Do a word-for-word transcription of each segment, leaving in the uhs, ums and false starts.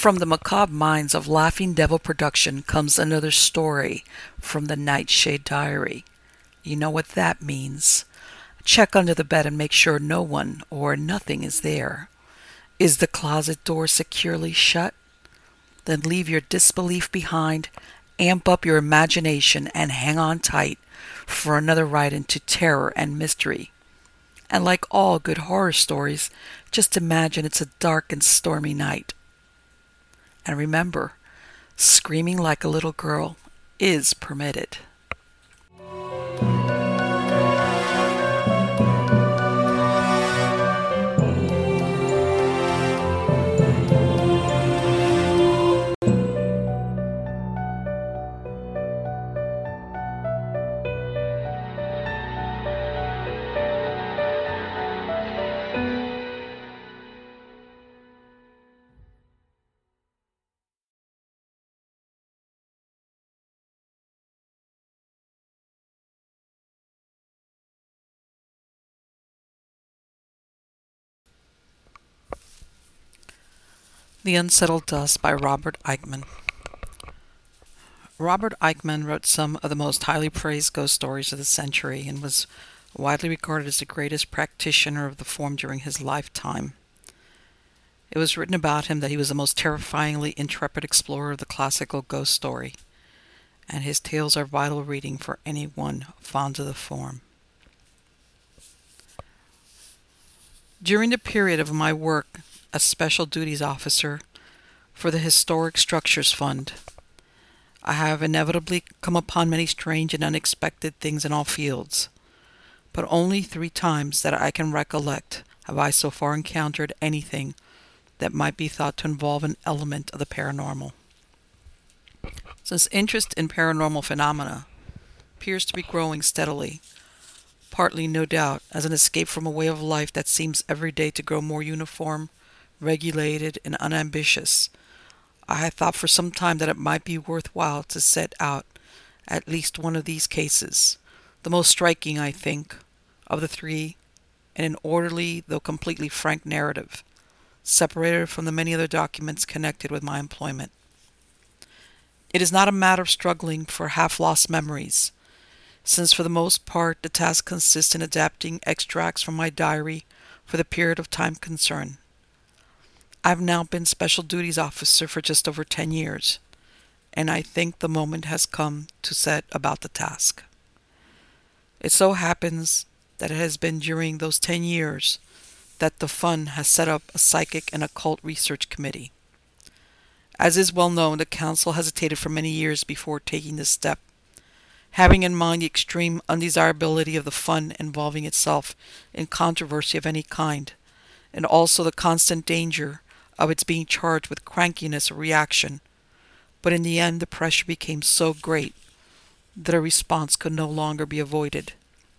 From the macabre minds of Laughing Devil Production comes another story from the Nightshade Diary. You know what that means. Check under the bed and make sure no one or nothing is there. Is the closet door securely shut? Then leave your disbelief behind, amp up your imagination, and hang on tight for another ride into terror and mystery. And like all good horror stories, just imagine it's a dark and stormy night. And remember, screaming like a little girl is permitted. The Unsettled Dust by Robert Aickman. Robert Aickman wrote some of the most highly praised ghost stories of the century and was widely regarded as the greatest practitioner of the form during his lifetime. It was written about him that he was the most terrifyingly intrepid explorer of the classical ghost story, and his tales are vital reading for anyone fond of the form. During the period of my work as Special Duties Officer for the Historic Structures Fund, I have inevitably come upon many strange and unexpected things in all fields, but only three times that I can recollect have I so far encountered anything that might be thought to involve an element of the paranormal. Since interest in paranormal phenomena appears to be growing steadily, partly, no doubt, as an escape from a way of life that seems every day to grow more uniform, regulated, and unambitious, I had thought for some time that it might be worthwhile to set out at least one of these cases, the most striking, I think, of the three, in an orderly, though completely frank narrative, separated from the many other documents connected with my employment. It is not a matter of struggling for half-lost memories, since for the most part the task consists in adapting extracts from my diary for the period of time concerned. I have now been Special Duties Officer for just over ten years, and I think the moment has come to set about the task. It so happens that it has been during those ten years that the Fund has set up a Psychic and Occult Research Committee. As is well known, the Council hesitated for many years before taking this step, having in mind the extreme undesirability of the Fund involving itself in controversy of any kind, and also the constant danger of its being charged with crankiness or reaction. But in the end, the pressure became so great that a response could no longer be avoided.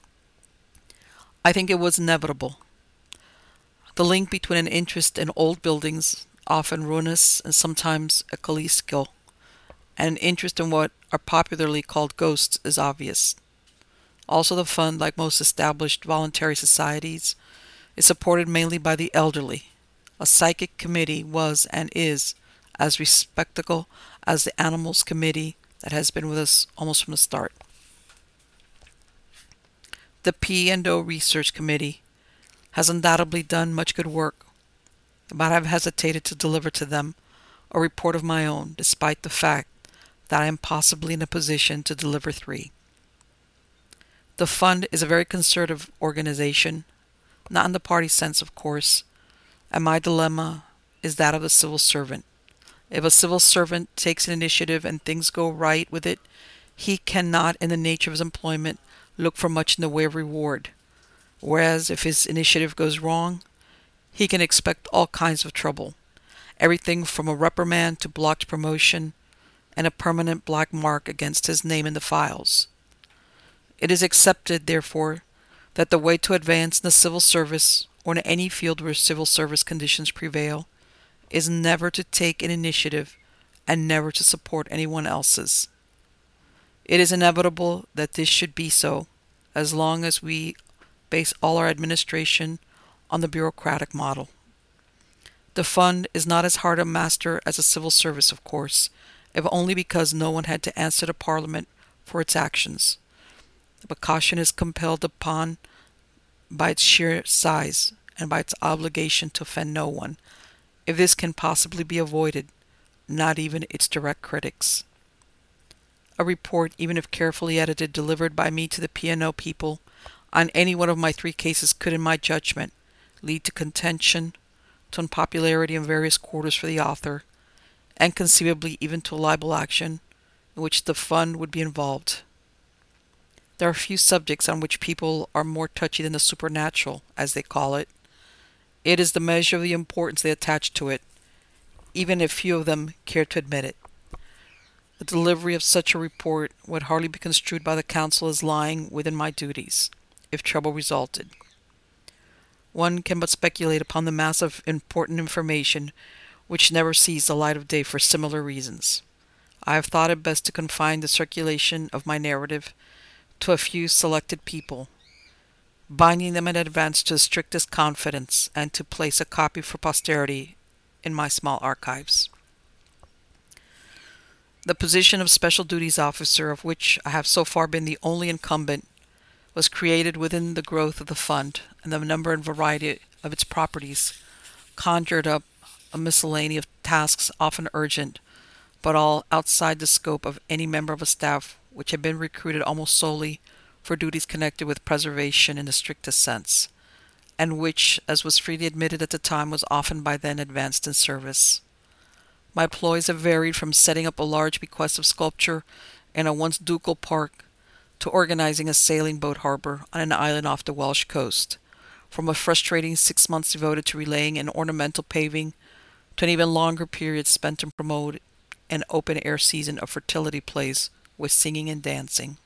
I think it was inevitable. The link between an interest in old buildings, often ruinous and sometimes ecclesiastical, and an interest in what are popularly called ghosts is obvious. Also, the Fund, like most established voluntary societies, is supported mainly by the elderly. A psychic committee was and is as respectable as the Animals Committee that has been with us almost from the start. The P and O Research Committee has undoubtedly done much good work, but I have hesitated to deliver to them a report of my own, despite the fact that I am possibly in a position to deliver three. The Fund is a very conservative organization, not in the party sense, of course, and my dilemma is that of a civil servant. If a civil servant takes an initiative and things go right with it, he cannot, in the nature of his employment, look for much in the way of reward. Whereas if his initiative goes wrong, he can expect all kinds of trouble. Everything from a reprimand to blocked promotion and a permanent black mark against his name in the files. It is accepted, therefore, that the way to advance in the civil service or in any field where civil service conditions prevail is never to take an initiative and never to support anyone else's. It is inevitable that this should be so, as long as we base all our administration on the bureaucratic model. The fund is not as hard a master as a civil service, of course, if only because no one had to answer to Parliament for its actions. But caution is compelled upon by its sheer size and by its obligation to offend no one, if this can possibly be avoided, not even its direct critics. A report, even if carefully edited, delivered by me to the P and O people on any one of my three cases could, in my judgment, lead to contention, to unpopularity in various quarters for the author, and conceivably even to a libel action in which the fund would be involved. There are few subjects on which people are more touchy than the supernatural, as they call it. It is the measure of the importance they attach to it, even if few of them care to admit it. The delivery of such a report would hardly be construed by the council as lying within my duties, if trouble resulted. One can but speculate upon the mass of important information which never sees the light of day for similar reasons. I have thought it best to confine the circulation of my narrative to a few selected people, binding them in advance to the strictest confidence, and to place a copy for posterity in my small archives. The position of Special Duties Officer, of which I have so far been the only incumbent, was created within the growth of the fund, and the number and variety of its properties conjured up a miscellany of tasks often urgent, but all outside the scope of any member of a staff which had been recruited almost solely for duties connected with preservation in the strictest sense, and which, as was freely admitted at the time, was often by then advanced in service. My ploys have varied from setting up a large bequest of sculpture in a once ducal park to organizing a sailing boat harbor on an island off the Welsh coast, from a frustrating six months devoted to relaying and ornamental paving to an even longer period spent to promote an open-air season of fertility plays with singing and dancing.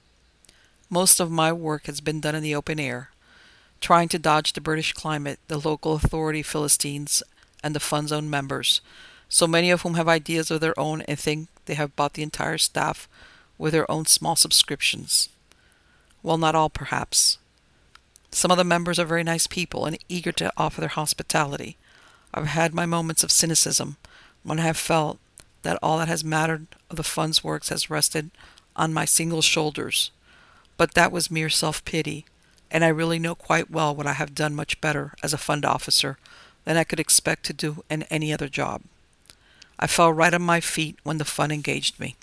Most of my work has been done in the open air, trying to dodge the British climate, the local authority Philistines, and the fund's own members, so many of whom have ideas of their own and think they have bought the entire staff with their own small subscriptions. Well, not all, perhaps. Some of the members are very nice people and eager to offer their hospitality. I've had my moments of cynicism when I have felt that all that has mattered of the fund's works has rested on my single shoulders, but that was mere self-pity, and I really know quite well what I have done much better as a fund officer than I could expect to do in any other job. I fell right on my feet when the fund engaged me.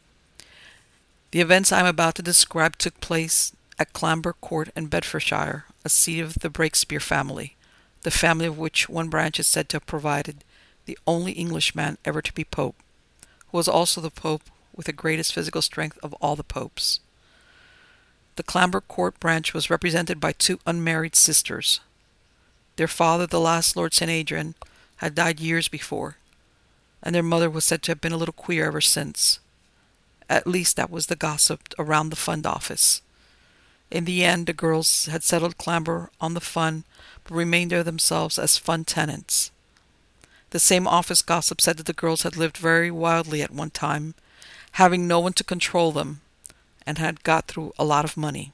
The events I am about to describe took place at Clamber Court in Bedfordshire, a seat of the Breakspear family, the family of which one branch is said to have provided the only Englishman ever to be Pope, who was also the Pope with the greatest physical strength of all the popes. The Clamber Court branch was represented by two unmarried sisters. Their father, the last Lord Saint Adrian, had died years before, and their mother was said to have been a little queer ever since. At least that was the gossip around the fund office. In the end, the girls had settled Clamber on the fund, but remained there themselves as fund tenants. The same office gossip said that the girls had lived very wildly at one time, having no one to control them, and had got through a lot of money.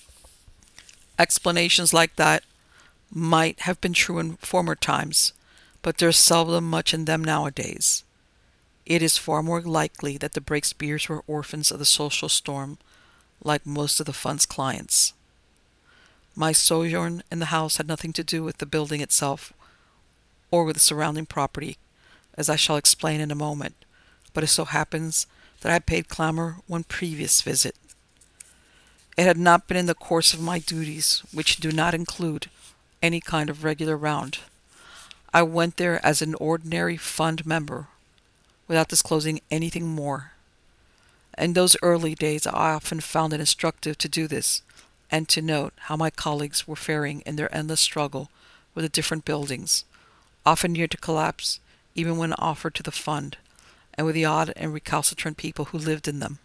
Explanations like that might have been true in former times, but there's seldom much in them nowadays. It is far more likely that the Breakspears were orphans of the social storm, like most of the fund's clients. My sojourn in the house had nothing to do with the building itself, or with the surrounding property, as I shall explain in a moment, but it so happens that I paid Clamber one previous visit. It had not been in the course of my duties, which do not include any kind of regular round. I went there as an ordinary fund member, without disclosing anything more. In those early days I often found it instructive to do this, and to note how my colleagues were faring in their endless struggle with the different buildings, often near to collapse, even when offered to the fund, and with the odd and recalcitrant people who lived in them.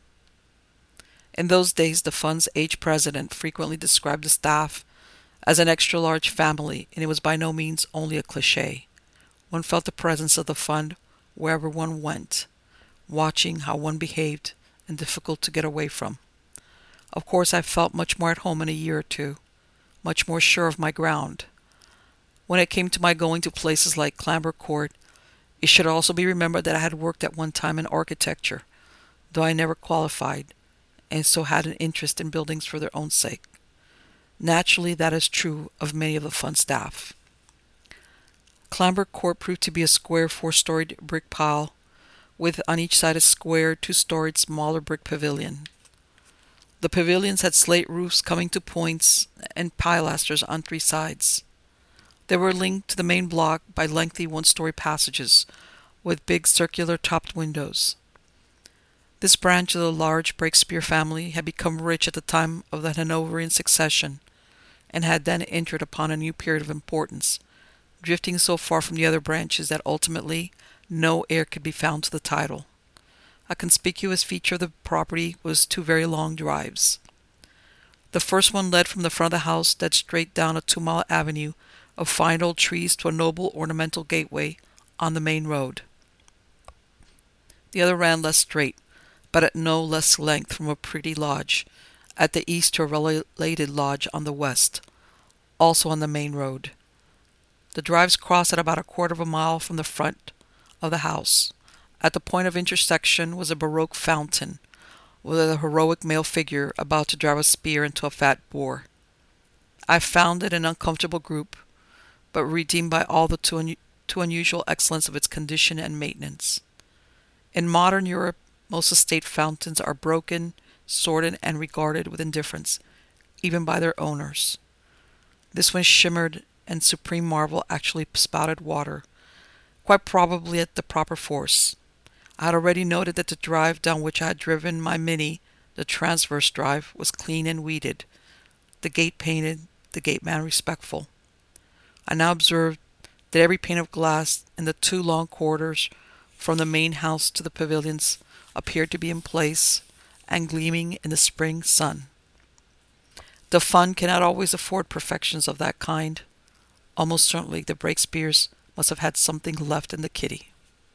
In those days the fund's aged president frequently described the staff as an extra-large family, and it was by no means only a cliché. One felt the presence of the fund wherever one went, watching how one behaved, and difficult to get away from. Of course I felt much more at home in a year or two, much more sure of my ground. When it came to my going to places like Clamber Court, it should also be remembered that I had worked at one time in architecture, though I never qualified, and so had an interest in buildings for their own sake. Naturally, that is true of many of the fund staff. Clamber Court proved to be a square four-storied brick pile, with on each side a square two-storied smaller brick pavilion. The pavilions had slate roofs coming to points and pilasters on three sides. They were linked to the main block by lengthy one-story passages with big circular topped windows. This branch of the large Breakspear family had become rich at the time of the Hanoverian succession, and had then entered upon a new period of importance, drifting so far from the other branches that ultimately no heir could be found to the title. A conspicuous feature of the property was two very long drives. The first one led from the front of the house dead straight down a two-mile avenue of fine old trees to a noble ornamental gateway on the main road. The other ran less straight, but at no less length, from a pretty lodge at the east to a related lodge on the west, also on the main road. The drives crossed at about a quarter of a mile from the front of the house. At the point of intersection was a Baroque fountain, with a heroic male figure about to drive a spear into a fat boar. I found it an uncomfortable group, but redeemed by all the too, un- too unusual excellence of its condition and maintenance. In modern Europe, most estate fountains are broken, sordid, and regarded with indifference, even by their owners. This one shimmered, and supreme marvel actually spouted water, quite probably at the proper force. I had already noted that the drive down which I had driven my Mini, the transverse drive, was clean and weeded, the gate painted, the gateman respectful. I now observed that every pane of glass in the two long corridors from the main house to the pavilions appeared to be in place and gleaming in the spring sun. The fund cannot always afford perfections of that kind. Almost certainly the Breakspears must have had something left in the kitty.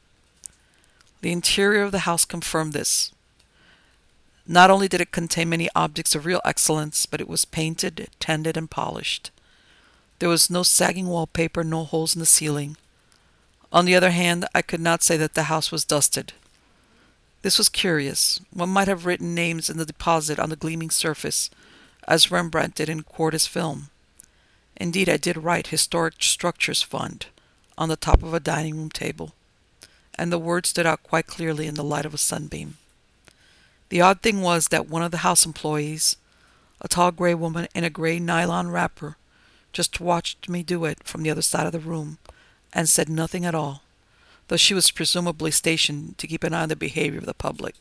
The interior of the house confirmed this. Not only did it contain many objects of real excellence, but it was painted, tended, and polished. There was no sagging wallpaper, no holes in the ceiling. On the other hand, I could not say that the house was dusted. This was curious. One might have written names in the deposit on the gleaming surface, as Rembrandt did in Corda's film. Indeed, I did write Historic Structures Fund on the top of a dining room table, and the words stood out quite clearly in the light of a sunbeam. The odd thing was that one of the house employees, a tall gray woman in a gray nylon wrapper, just watched me do it from the other side of the room and said nothing at all, though she was presumably stationed to keep an eye on the behavior of the public.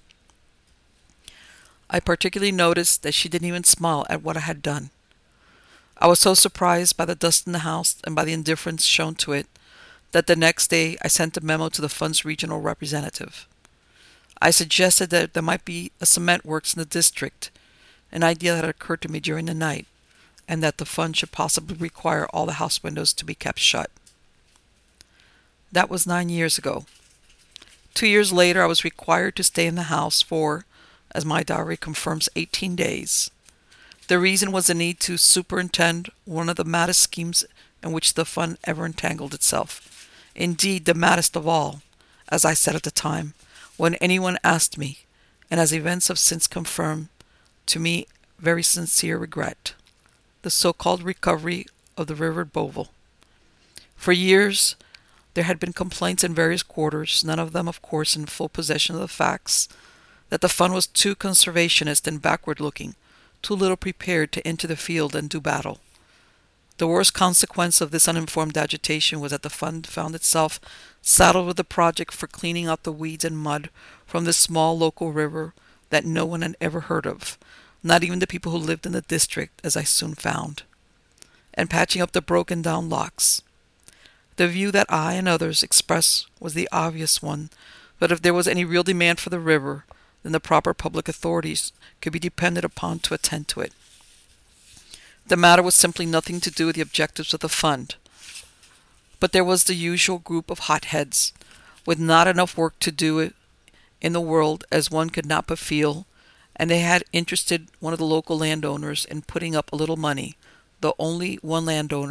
I particularly noticed that she didn't even smile at what I had done. I was so surprised by the dust in the house and by the indifference shown to it that the next day I sent a memo to the fund's regional representative. I suggested that there might be a cement works in the district, an idea that had occurred to me during the night, and that the fund should possibly require all the house windows to be kept shut. That was nine years ago. Two years later, I was required to stay in the house for, as my diary confirms, eighteen days. The reason was the need to superintend one of the maddest schemes in which the fund ever entangled itself. Indeed, the maddest of all, as I said at the time, when anyone asked me, and as events have since confirmed, to me very sincere regret, the so-called recovery of the River Boval. For years, there had been complaints in various quarters, none of them, of course, in full possession of the facts, that the fund was too conservationist and backward-looking, too little prepared to enter the field and do battle. The worst consequence of this uninformed agitation was that the fund found itself saddled with a project for cleaning out the weeds and mud from this small local river that no one had ever heard of, not even the people who lived in the district, as I soon found, and patching up the broken-down locks. The view that I and others expressed was the obvious one, but if there was any real demand for the river, then the proper public authorities could be depended upon to attend to it. The matter was simply nothing to do with the objectives of the fund. But there was the usual group of hotheads, with not enough work to do in the world, as one could not but feel, and they had interested one of the local landowners in putting up a little money, though only one landowner,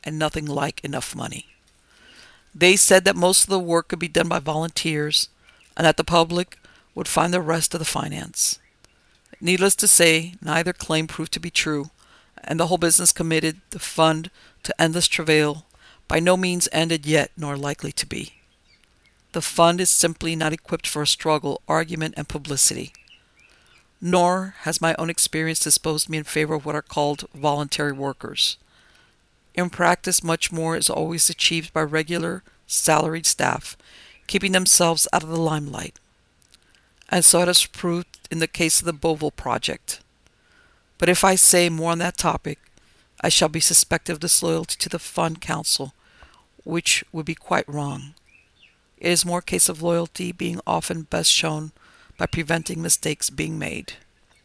and nothing like enough money. They said that most of the work could be done by volunteers and that the public would find the rest of the finance. Needless to say, neither claim proved to be true, and the whole business committed the fund to endless travail, by no means ended yet nor likely to be. The fund is simply not equipped for a struggle, argument, and publicity. Nor has my own experience disposed me in favor of what are called voluntary workers. In practice, much more is always achieved by regular, salaried staff, keeping themselves out of the limelight. And so it has proved in the case of the Boville Project. But if I say more on that topic, I shall be suspected of disloyalty to the Fund Council, which would be quite wrong. It is more a case of loyalty being often best shown by preventing mistakes being made.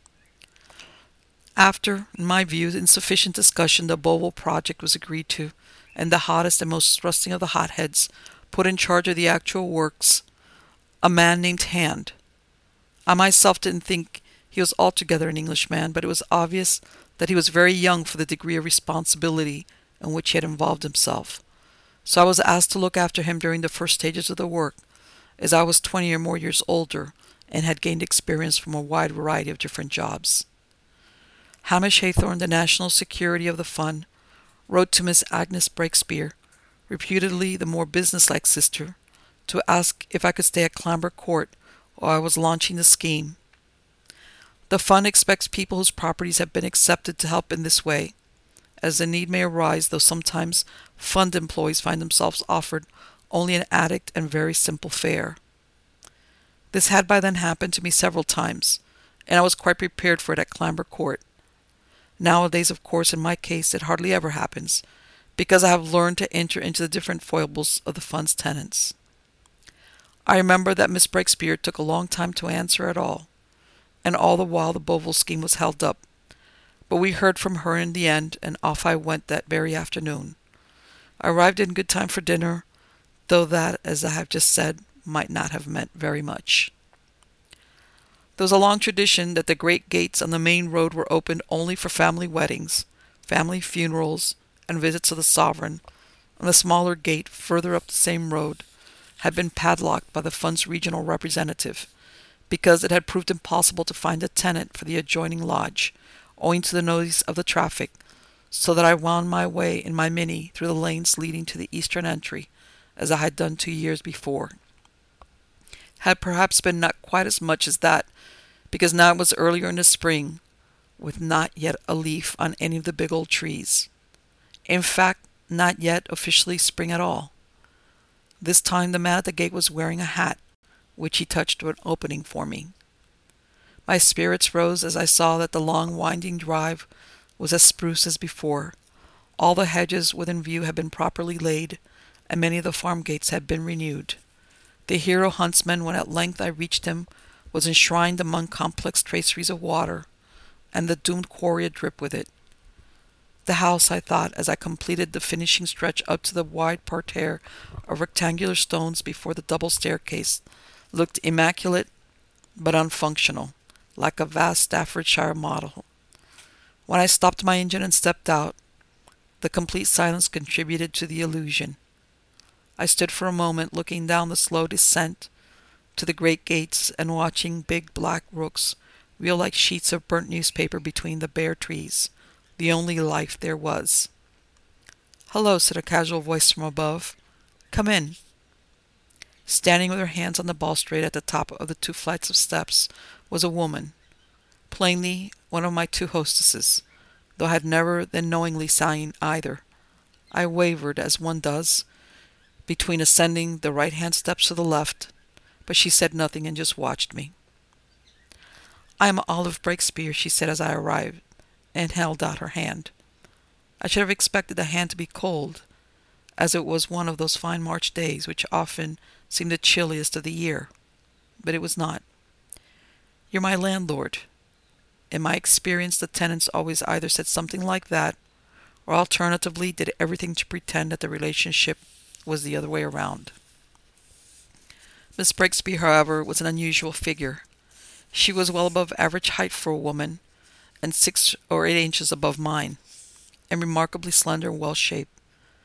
After, in my view, insufficient discussion, the Boville Project was agreed to, and the hottest and most thrusting of the hotheads put in charge of the actual works, a man named Hand. I myself didn't think he was altogether an Englishman, but it was obvious that he was very young for the degree of responsibility in which he had involved himself. So I was asked to look after him during the first stages of the work, as I was twenty or more years older and had gained experience from a wide variety of different jobs. Hamish Haythorne, the National Security of the Fund, wrote to Miss Agnes Breakspear, reputedly the more businesslike sister, to ask if I could stay at Clamber Court while I was launching the scheme. The Fund expects people whose properties have been accepted to help in this way, as the need may arise, though sometimes Fund employees find themselves offered only an addict and very simple fare. This had by then happened to me several times, and I was quite prepared for it at Clamber Court. Nowadays, of course, in my case, it hardly ever happens, because I have learned to enter into the different foibles of the Fund's tenants. I remember that Miss Breakspear took a long time to answer at all, and all the while the Boville scheme was held up. But we heard from her in the end, and off I went that very afternoon. I arrived in good time for dinner, though that, as I have just said, might not have meant very much. There was a long tradition that the great gates on the main road were opened only for family weddings, family funerals, and visits of the sovereign, and the smaller gate, further up the same road, had been padlocked by the Fund's regional representative, because it had proved impossible to find a tenant for the adjoining lodge, owing to the noise of the traffic, so that I wound my way in my Minnie through the lanes leading to the eastern entry, as I had done two years before. Had perhaps been not quite as much as that, because now it was earlier in the spring, with not yet a leaf on any of the big old trees. In fact, not yet officially spring at all. This time the man at the gate was wearing a hat, which he touched to an opening for me. My spirits rose as I saw that the long winding drive was as spruce as before. All the hedges within view had been properly laid, and many of the farm gates had been renewed. The hero huntsman, when at length I reached him, was enshrined among complex traceries of water, and the doomed quarry adrip with it. The house, I thought, as I completed the finishing stretch up to the wide parterre of rectangular stones before the double staircase, looked immaculate but unfunctional, like a vast Staffordshire model. When I stopped my engine and stepped out, the complete silence contributed to the illusion. I stood for a moment looking down the slow descent to the great gates and watching big black rooks reel like sheets of burnt newspaper between the bare trees, the only life there was. "Hello," said a casual voice from above. "Come in." Standing with her hands on the balustrade at the top of the two flights of steps was a woman, plainly one of my two hostesses, though I had never then knowingly seen either. I wavered, as one does, between ascending the right-hand steps to the left, but she said nothing and just watched me. "I am Olive Breakspear," she said as I arrived, and held out her hand. I should have expected the hand to be cold, as it was one of those fine March days which often seem the chilliest of the year, but it was not. "You're my landlord." In my experience, the tenants always either said something like that, or alternatively did everything to pretend that the relationship was the other way around. Miss Breakspear, however, was an unusual figure. She was well above average height for a woman, and six or eight inches above mine, and remarkably slender and well-shaped.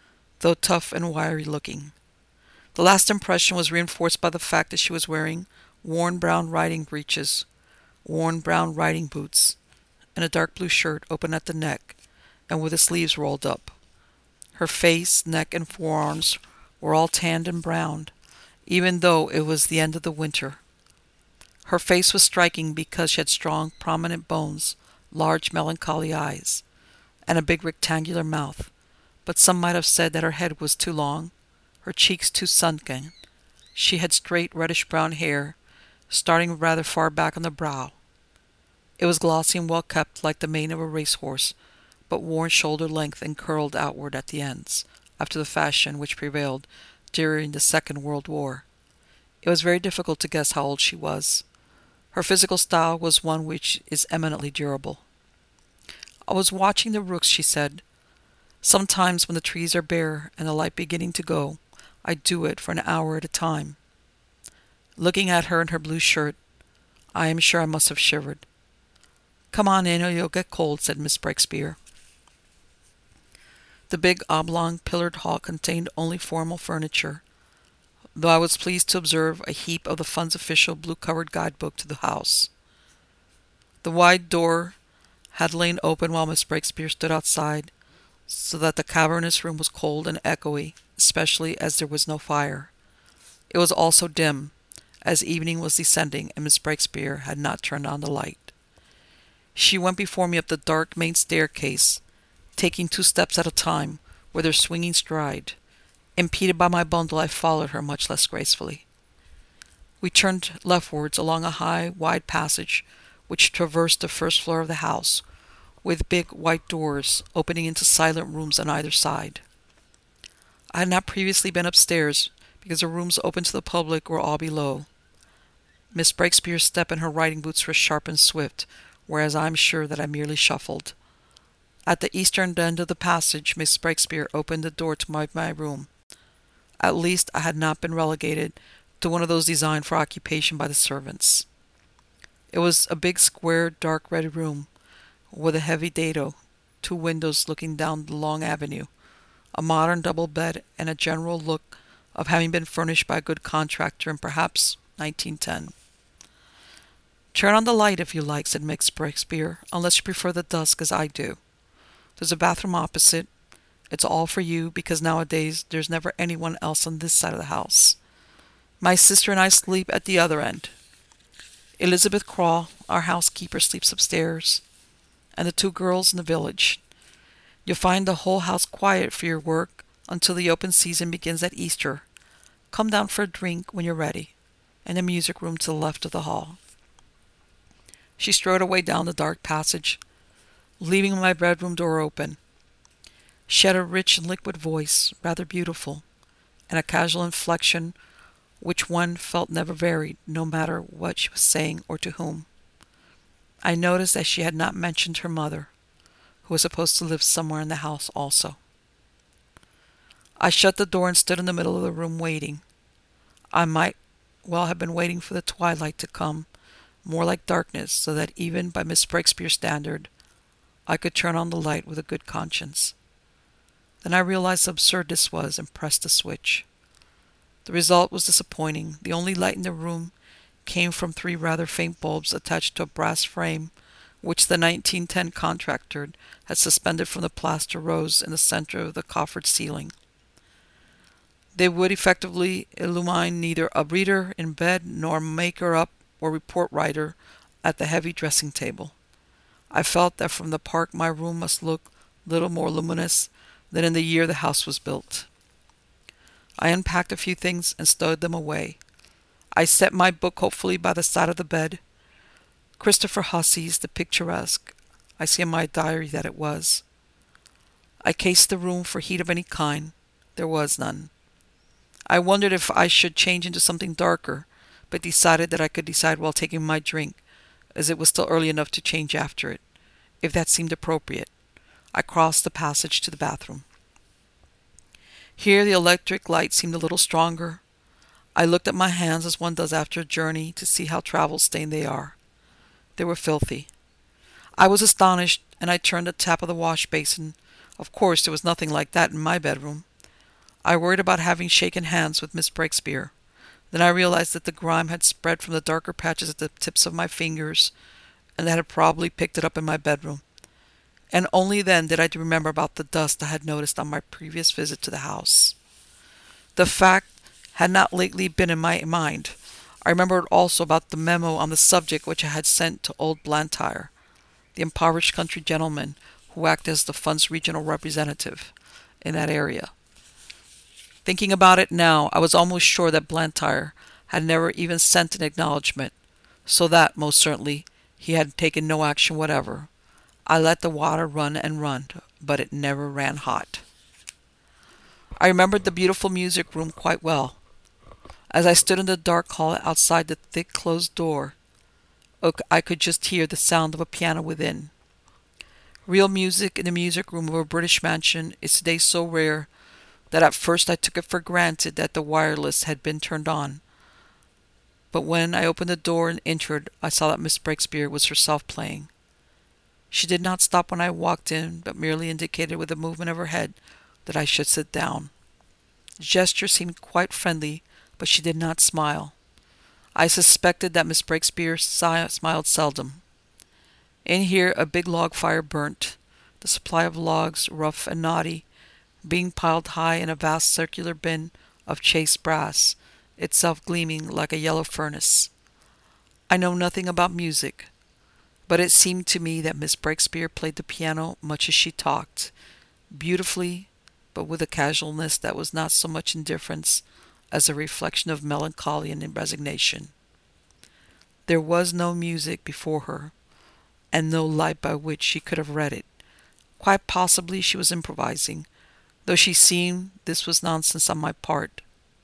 though tough and wiry looking. The last impression was reinforced by the fact that she was wearing worn brown riding breeches, worn brown riding boots, and a dark blue shirt open at the neck and with the sleeves rolled up. Her face, neck, and forearms were all tanned and browned, even though it was the end of the winter. Her face was striking because she had strong, prominent bones, large, melancholy eyes, and a big rectangular mouth, but some might have said that her head was too long, her cheeks too sunken. She had straight, reddish-brown hair, starting rather far back on the brow. It was glossy and well-kept like the mane of a racehorse, but worn shoulder-length and curled outward at the ends, after the fashion which prevailed during the Second World War. It was very difficult to guess how old she was. Her physical style was one which is eminently durable. "I was watching the rooks," she said. "Sometimes when the trees are bare and the light beginning to go, I do it for an hour at a time." Looking at her in her blue shirt, I am sure I must have shivered. "Come on in or you'll get cold," said Miss Breakspeare. The big oblong pillared hall contained only formal furniture, though I was pleased to observe a heap of the Fund's official blue-covered guidebook to the house. The wide door had lain open while Miss Breakspeare stood outside, so that the cavernous room was cold and echoey, especially as there was no fire. It was also dim, as evening was descending and Miss Breakspeare had not turned on the light. She went before me up the dark main staircase, taking two steps at a time, with her swinging stride. Impeded by my bundle, I followed her much less gracefully. We turned leftwards along a high, wide passage which traversed the first floor of the house, with big white doors opening into silent rooms on either side. I had not previously been upstairs, because the rooms open to the public were all below. Miss Breakspeare's step in her riding boots was sharp and swift, whereas I am sure that I merely shuffled. At the eastern end of the passage, Miss Breakspeare opened the door to my, my room. At least I had not been relegated to one of those designed for occupation by the servants. It was a big, square, dark red room, with a heavy dado, two windows looking down the long avenue, a modern double bed, and a general look of having been furnished by a good contractor in perhaps nineteen ten. "Turn on the light if you like," said Miss Breakspeare, "unless you prefer the dusk as I do. There's a bathroom opposite. It's all for you, because nowadays there's never anyone else on this side of the house. My sister and I sleep at the other end. Elizabeth Craw, our housekeeper, sleeps upstairs, and the two girls in the village. You'll find the whole house quiet for your work until the open season begins at Easter. Come down for a drink when you're ready, in the music room to the left of the hall." She strode away down the dark passage, leaving my bedroom door open. She had a rich and liquid voice, rather beautiful, and a casual inflection which one felt never varied, no matter what she was saying or to whom. I noticed that she had not mentioned her mother, who was supposed to live somewhere in the house also. I shut the door and stood in the middle of the room waiting. I might well have been waiting for the twilight to come, more like darkness, so that even by Miss Breakspeare's standard, I could turn on the light with a good conscience. Then I realized how absurd this was and pressed the switch. The result was disappointing. The only light in the room came from three rather faint bulbs attached to a brass frame which the nineteen ten contractor had suspended from the plaster rose in the center of the coffered ceiling. They would effectively illumine neither a reader in bed nor a maker-up or report writer at the heavy dressing table. I felt that from the park my room must look little more luminous than in the year the house was built. I unpacked a few things and stowed them away. I set my book hopefully by the side of the bed. Christopher Hussey's The Picturesque. I see in my diary that it was. I cased the room for heat of any kind. There was none. I wondered if I should change into something darker, but decided that I could decide while taking my drink, as it was still early enough to change after it, if that seemed appropriate. I crossed the passage to the bathroom. Here the electric light seemed a little stronger. I looked at my hands as one does after a journey to see how travel-stained they are. They were filthy. I was astonished, and I turned the tap of the wash basin. Of course, there was nothing like that in my bedroom. I worried about having shaken hands with Miss Breakspear. Then I realized that the grime had spread from the darker patches at the tips of my fingers, and that I had probably picked it up in my bedroom. And only then did I remember about the dust I had noticed on my previous visit to the house. The fact had not lately been in my mind. I remembered also about the memo on the subject which I had sent to old Blantyre, the impoverished country gentleman who acted as the fund's regional representative in that area. Thinking about it now, I was almost sure that Blantyre had never even sent an acknowledgment, so that, most certainly, he had taken no action whatever. I let the water run and run, but it never ran hot. I remembered the beautiful music room quite well. As I stood in the dark hall outside the thick closed door, I could just hear the sound of a piano within. Real music in the music room of a British mansion is today so rare that at first I took it for granted that the wireless had been turned on. But when I opened the door and entered, I saw that Miss Breakspear was herself playing. She did not stop when I walked in, but merely indicated with a movement of her head that I should sit down. The gesture seemed quite friendly, but she did not smile. I suspected that Miss Breakspear si- smiled seldom. In here a big log fire burnt, the supply of logs, rough and knotty, being piled high in a vast circular bin of chased brass, itself gleaming like a yellow furnace. I know nothing about music, but it seemed to me that Miss Breakspear played the piano much as she talked, beautifully, but with a casualness that was not so much indifference as a reflection of melancholy and resignation. There was no music before her, and no light by which she could have read it. Quite possibly she was improvising, though she seemed this was nonsense on my part.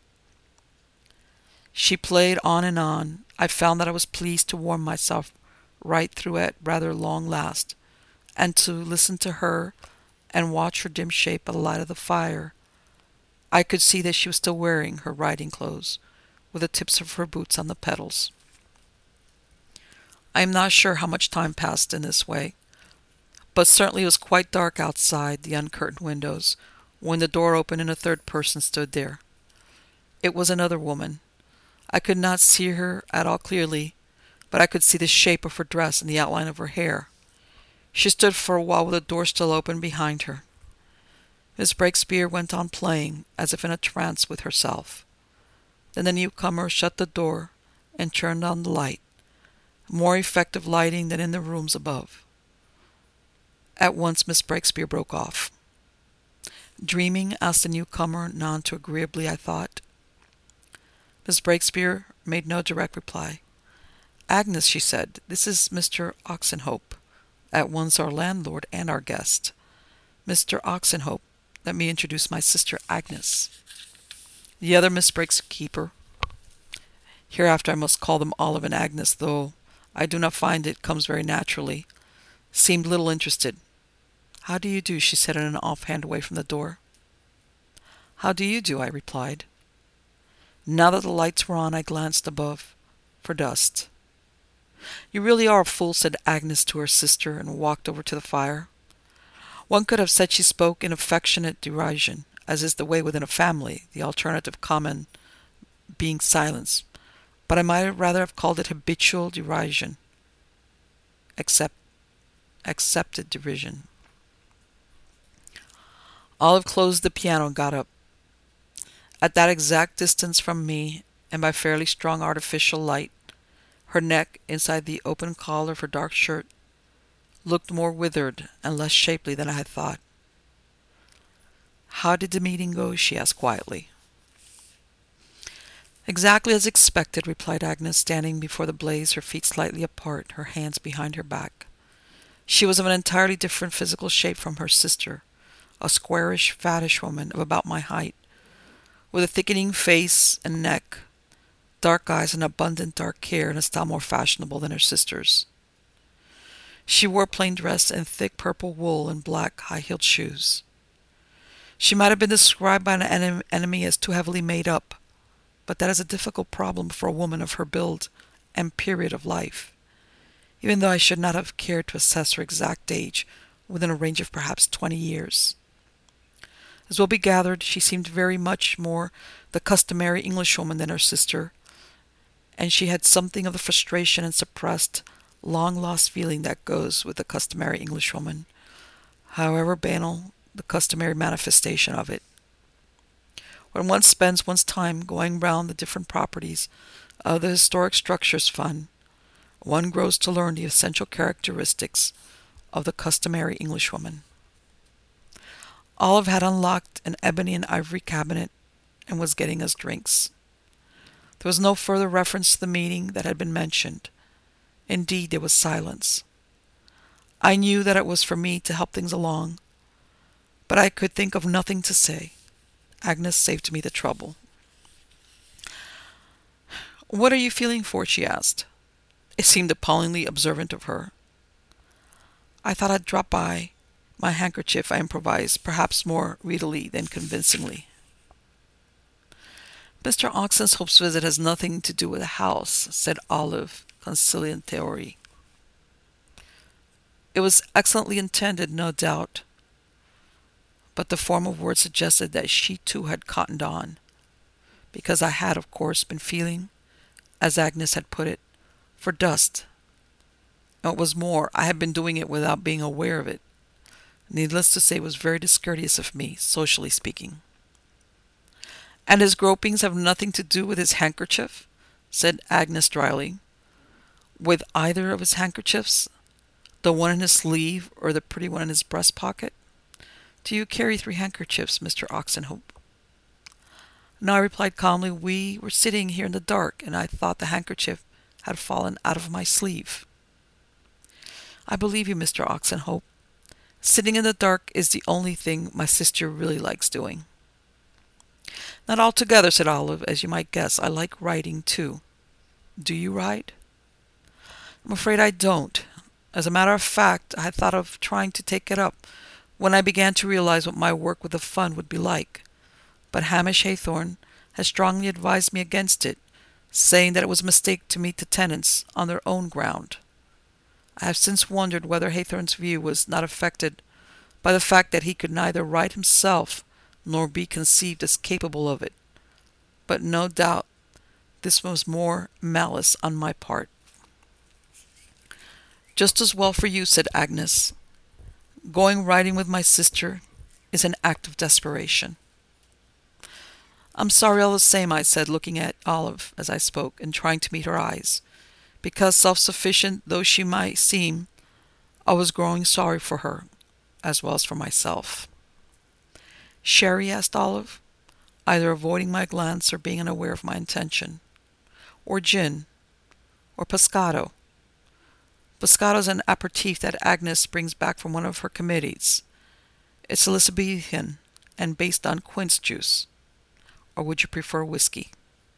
She played on and on. I found that I was pleased to warm myself right through at rather long last, and to listen to her and watch her dim shape by the light of the fire. I could see that she was still wearing her riding clothes, with the tips of her boots on the pedals. I am not sure how much time passed in this way, but certainly it was quite dark outside the uncurtained windows when the door opened and a third person stood there. It was another woman. I could not see her at all clearly, but I could see the shape of her dress and the outline of her hair. She stood for a while with the door still open behind her. Miss Breakspear went on playing, as if in a trance with herself. Then the newcomer shut the door and turned on the light, more effective lighting than in the rooms above. At once Miss Breakspear broke off. "Dreaming?" asked the newcomer, none too agreeably, I thought. Miss Breakspear made no direct reply. "Agnes," she said, "this is Mister Oxenhope, at once our landlord and our guest. Mister Oxenhope, let me introduce my sister Agnes." The other Miss Breakspear, hereafter I must call them Olive and Agnes, though I do not find it comes very naturally, seemed little interested. "How do you do?" she said in an offhand way from the door. "How do you do?" I replied. Now that the lights were on, I glanced above, for dust. "You really are a fool," said Agnes to her sister, and walked over to the fire. One could have said she spoke in affectionate derision, as is the way within a family, the alternative common being silence, but I might rather have called it habitual derision, accept, accepted derision. Olive closed the piano and got up. At that exact distance from me, and by fairly strong artificial light, her neck, inside the open collar of her dark shirt, looked more withered and less shapely than I had thought. "How did the meeting go?" she asked quietly. "Exactly as expected," replied Agnes, standing before the blaze, her feet slightly apart, her hands behind her back. She was of an entirely different physical shape from her sister, a squarish, fattish woman of about my height, with a thickening face and neck, dark eyes and abundant dark hair in a style more fashionable than her sister's. She wore a plain dress and thick purple wool and black high-heeled shoes. She might have been described by an enemy as too heavily made up, but that is a difficult problem for a woman of her build and period of life, even though I should not have cared to assess her exact age within a range of perhaps twenty years. As will be gathered, she seemed very much more the customary Englishwoman than her sister, and she had something of the frustration and suppressed, long-lost feeling that goes with the customary Englishwoman, however banal the customary manifestation of it. When one spends one's time going round the different properties of the Historic Structures Fund, one grows to learn the essential characteristics of the customary Englishwoman. Olive had unlocked an ebony and ivory cabinet and was getting us drinks. There was no further reference to the meeting that had been mentioned. Indeed, there was silence. I knew that it was for me to help things along, but I could think of nothing to say. Agnes saved me the trouble. "What are you feeling for?" she asked. It seemed appallingly observant of her. I thought I'd drop by. My handkerchief, I improvised, perhaps more readily than convincingly. "Mister Oxenhope's visit has nothing to do with the house," said Olive conciliatory. It was excellently intended, no doubt, but the form of words suggested that she too had cottoned on, because I had, of course, been feeling, as Agnes had put it, for dust. And what was more, I had been doing it without being aware of it. Needless to say, it was very discourteous of me, socially speaking. "And his gropings have nothing to do with his handkerchief?" said Agnes dryly. "With either of his handkerchiefs? The one in his sleeve or the pretty one in his breast pocket? Do you carry three handkerchiefs, Mister Oxenhope?" "No," I replied calmly. "We were sitting here in the dark, and I thought the handkerchief had fallen out of my sleeve." "I believe you, Mister Oxenhope. Sitting in the dark is the only thing my sister really likes doing." "Not altogether," said Olive. "As you might guess, I like writing, too. Do you write?" "I'm afraid I don't. As a matter of fact, I had thought of trying to take it up when I began to realize what my work with the fund would be like. But Hamish Haythorne has strongly advised me against it, saying that it was a mistake to meet the tenants on their own ground. I have since wondered whether Haythorne's view was not affected by the fact that he could neither write himself nor be conceived as capable of it. But no doubt this was more malice on my part." "Just as well for you," said Agnes. "Going riding with my sister is an act of desperation." "I'm sorry all the same," I said, looking at Olive as I spoke and trying to meet her eyes. Because self-sufficient though she might seem, I was growing sorry for her, as well as for myself. "Sherry?" asked Olive, either avoiding my glance or being unaware of my intention. "Or gin? Or Pescado?" Pescado is an aperitif that Agnes brings back from one of her committees. It's Elizabethan and based on quince juice. Or would you prefer whiskey?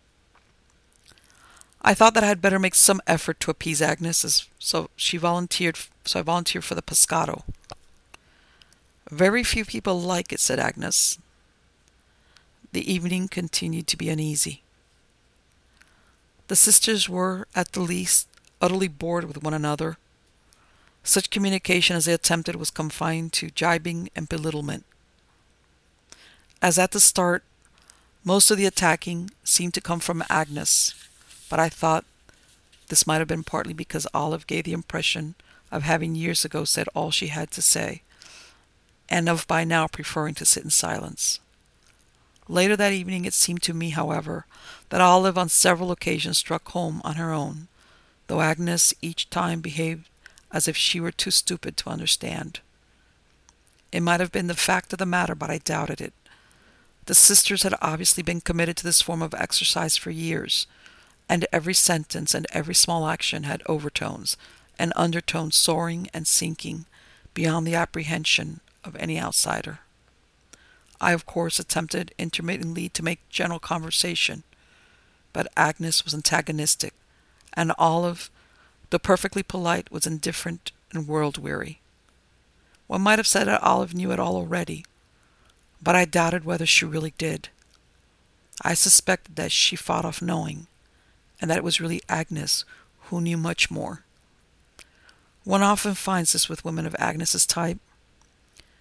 I thought that I had better make some effort to appease Agnes, as so she volunteered. So I volunteered for the Pescado. "Very few people like it," said Agnes. The evening continued to be uneasy. The sisters were, at the least, utterly bored with one another. Such communication as they attempted was confined to gibing and belittlement. As at the start, most of the attacking seemed to come from Agnes, but I thought this might have been partly because Olive gave the impression of having years ago said all she had to say, and of by now preferring to sit in silence. Later that evening it seemed to me, however, that Olive on several occasions struck home on her own, though Agnes each time behaved as if she were too stupid to understand. It might have been the fact of the matter, but I doubted it. The sisters had obviously been committed to this form of exercise for years, and every sentence and every small action had overtones and undertones soaring and sinking beyond the apprehension of any outsider. I, of course, attempted intermittently to make general conversation, but Agnes was antagonistic, and Olive, though perfectly polite, was indifferent and world-weary. One might have said that Olive knew it all already, but I doubted whether she really did. I suspected that she fought off knowing, and that it was really Agnes who knew much more. One often finds this with women of Agnes's type.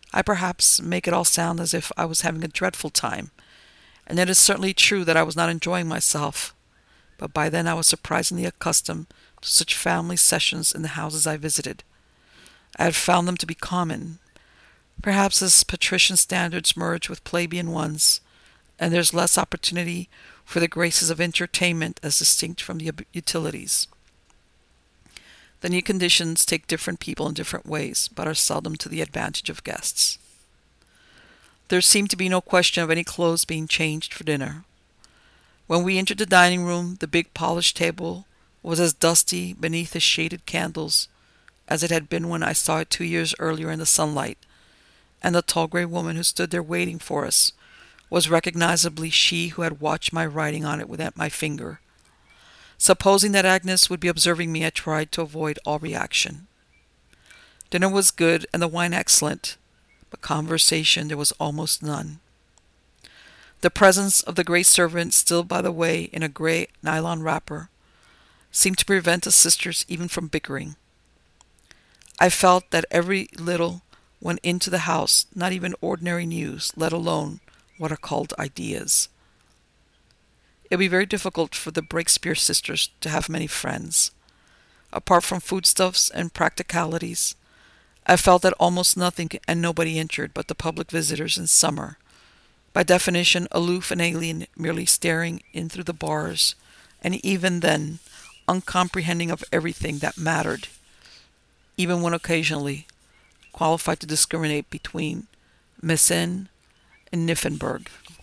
I perhaps make it all sound as if I was having a dreadful time, and it is certainly true that I was not enjoying myself, but by then I was surprisingly accustomed to such family sessions in the houses I visited. I had found them to be common, perhaps as patrician standards merge with plebeian ones, and there's less opportunity for the graces of entertainment as distinct from the utilities. The new conditions take different people in different ways, but are seldom to the advantage of guests. There seemed to be no question of any clothes being changed for dinner. When we entered the dining room, the big polished table was as dusty beneath the shaded candles as it had been when I saw it two years earlier in the sunlight, and the tall gray woman who stood there waiting for us was recognizably she who had watched my writing on it with my finger. Supposing that Agnes would be observing me, I tried to avoid all reaction. Dinner was good and the wine excellent, but conversation there was almost none. The presence of the great servant, still by the way in a gray nylon wrapper, seemed to prevent the sisters even from bickering. I felt that every little went into the house, not even ordinary news, let alone what are called ideas. It would be very difficult for the Breakspear sisters to have many friends. Apart from foodstuffs and practicalities, I felt that almost nothing and nobody entered but the public visitors in summer, by definition aloof and alien, merely staring in through the bars, and even then uncomprehending of everything that mattered, even when occasionally qualified to discriminate between Meissen and Nymphenburg.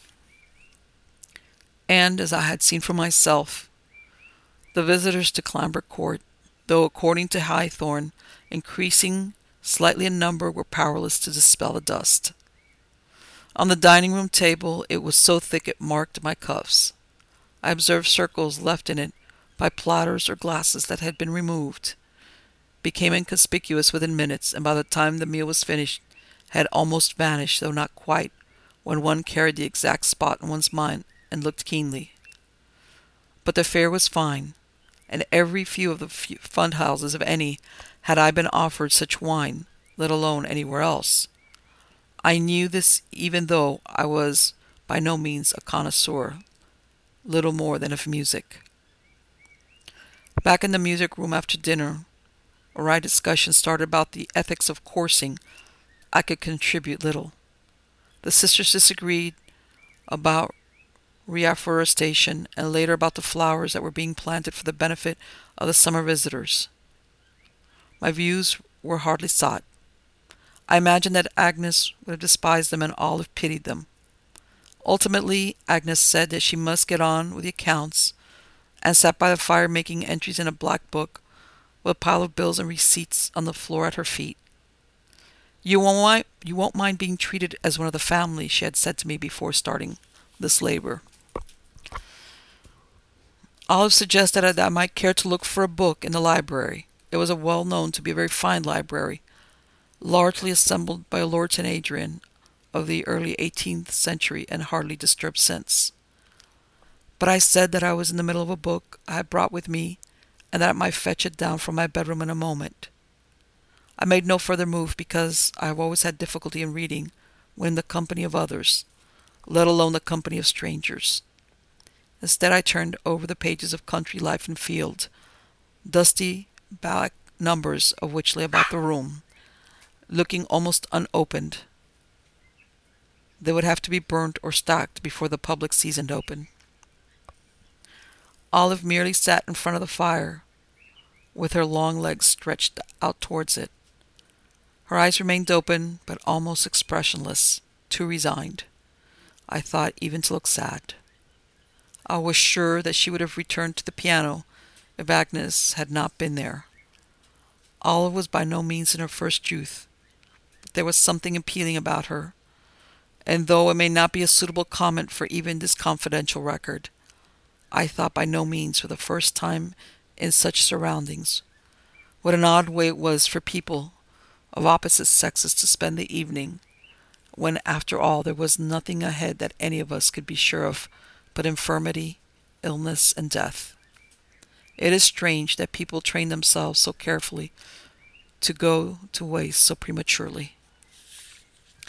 And, as I had seen for myself, the visitors to Clambric Court, though according to Highthorne increasing slightly in number, were powerless to dispel the dust. On the dining-room table it was so thick it marked my cuffs. I observed circles left in it by platters or glasses that had been removed, became inconspicuous within minutes, and by the time the meal was finished had almost vanished, though not quite, when one carried the exact spot in one's mind and looked keenly. But the fare was fine, and every few of the few fund houses, if any, had I been offered such wine, let alone anywhere else. I knew this even though I was by no means a connoisseur, little more than of music. Back in the music room after dinner, where our discussion started about the ethics of coursing, I could contribute little. The sisters disagreed about reforestation and later about the flowers that were being planted for the benefit of the summer visitors. My views were hardly sought. I imagined that Agnes would have despised them and Olive pitied them. Ultimately, Agnes said that she must get on with the accounts, and sat by the fire making entries in a black book with a pile of bills and receipts on the floor at her feet. You won't mind, you won't mind being treated as one of the family, she had said to me before starting this labor. Olive suggested that I might care to look for a book in the library. It was a well known to be a very fine library, largely assembled by Lord Saint Adrian of the early eighteenth century and hardly disturbed since. But I said that I was in the middle of a book I had brought with me, and that I might fetch it down from my bedroom in a moment. I made no further move because I have always had difficulty in reading when in the company of others, let alone the company of strangers. Instead, I turned over the pages of Country Life and Field, dusty back numbers of which lay about the room, looking almost unopened. They would have to be burnt or stacked before the public season opened. Olive merely sat in front of the fire, with her long legs stretched out towards it. Her eyes remained open, but almost expressionless, too resigned, I thought, even to look sad. I was sure that she would have returned to the piano if Agnes had not been there. Olive was by no means in her first youth, but there was something appealing about her, and though it may not be a suitable comment for even this confidential record, I thought by no means for the first time in such surroundings what an odd way it was for people of opposite sexes to spend the evening, when after all there was nothing ahead that any of us could be sure of but infirmity, illness, and death. It is strange that people train themselves so carefully to go to waste so prematurely.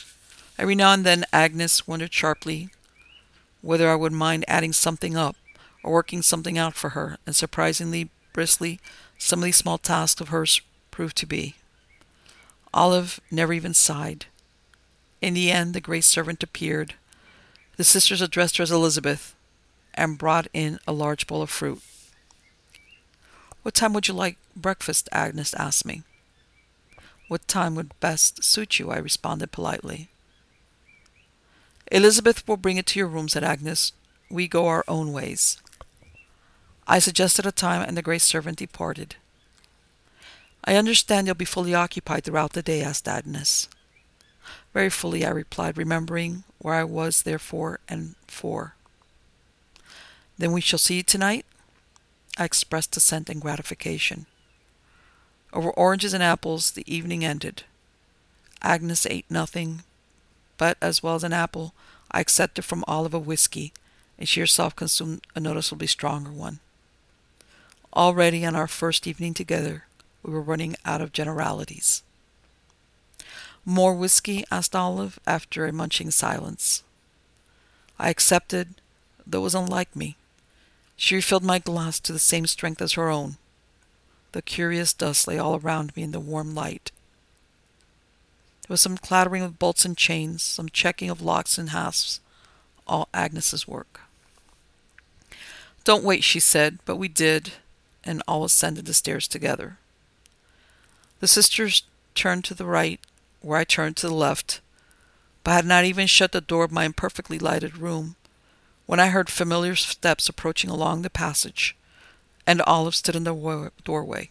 Every now and then Agnes wondered sharply whether I would mind adding something up or working something out for her, and surprisingly briskly some of these small tasks of hers proved to be. Olive never even sighed. In the end, the great servant appeared. The sisters addressed her as Elizabeth and brought in a large bowl of fruit. "What time would you like breakfast?" Agnes asked me. "What time would best suit you?" I responded politely. "Elizabeth will bring it to your room," said Agnes. "We go our own ways." I suggested a time, and the great servant departed. "I understand you'll be fully occupied throughout the day?" asked Agnes. "Very fully," I replied, remembering where I was therefore and for. "Then we shall see you tonight?" I expressed assent and gratification. Over oranges and apples the evening ended. Agnes ate nothing, but as well as an apple, I accepted from Olive a whiskey, and she herself consumed a noticeably stronger one. Already on our first evening together, we were running out of generalities. "More whiskey?" asked Olive, after a munching silence. I accepted, though it was unlike me. She refilled my glass to the same strength as her own. The curious dust lay all around me in the warm light. There was some clattering of bolts and chains, some checking of locks and hasps, all Agnes's work. "Don't wait," she said, but we did, and all ascended the stairs together. The sisters turned to the right, where I turned to the left, but had not even shut the door of my imperfectly lighted room when I heard familiar steps approaching along the passage, and Olive stood in the doorway.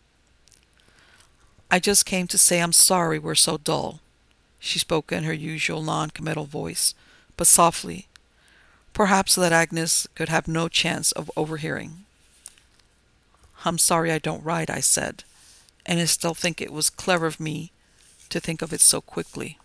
"I just came to say I'm sorry we're so dull." She spoke in her usual non-committal voice, but softly, perhaps so that Agnes could have no chance of overhearing. "I'm sorry I don't write," I said, and I still think it was clever of me to think of it so quickly.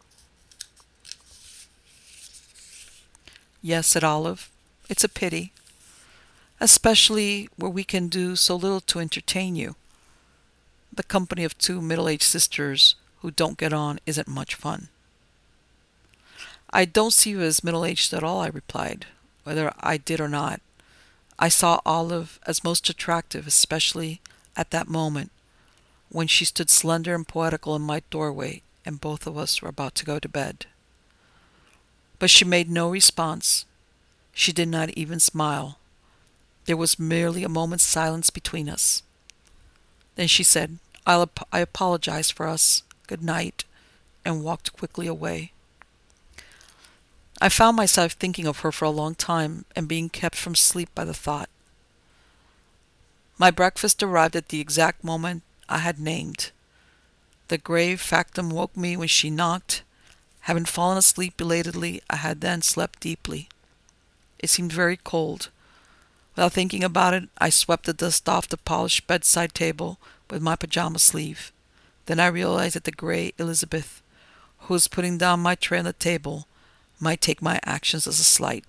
"Yes," said Olive, "it's a pity, especially where we can do so little to entertain you. The company of two middle-aged sisters who don't get on isn't much fun." "I don't see you as middle-aged at all," I replied. Whether I did or not, I saw Olive as most attractive, especially at that moment, when she stood slender and poetical in my doorway, and both of us were about to go to bed. But she made no response. She did not even smile. There was merely a moment's silence between us. Then she said, I'll ap- I apologize for us. Good night," and walked quickly away. I found myself thinking of her for a long time and being kept from sleep by the thought. My breakfast arrived at the exact moment I had named. The grave factum woke me when she knocked. Having fallen asleep belatedly, I had then slept deeply. It seemed very cold. Without thinking about it, I swept the dust off the polished bedside table with my pajama sleeve. Then I realized that the gray Elizabeth, who was putting down my tray on the table, might take my actions as a slight.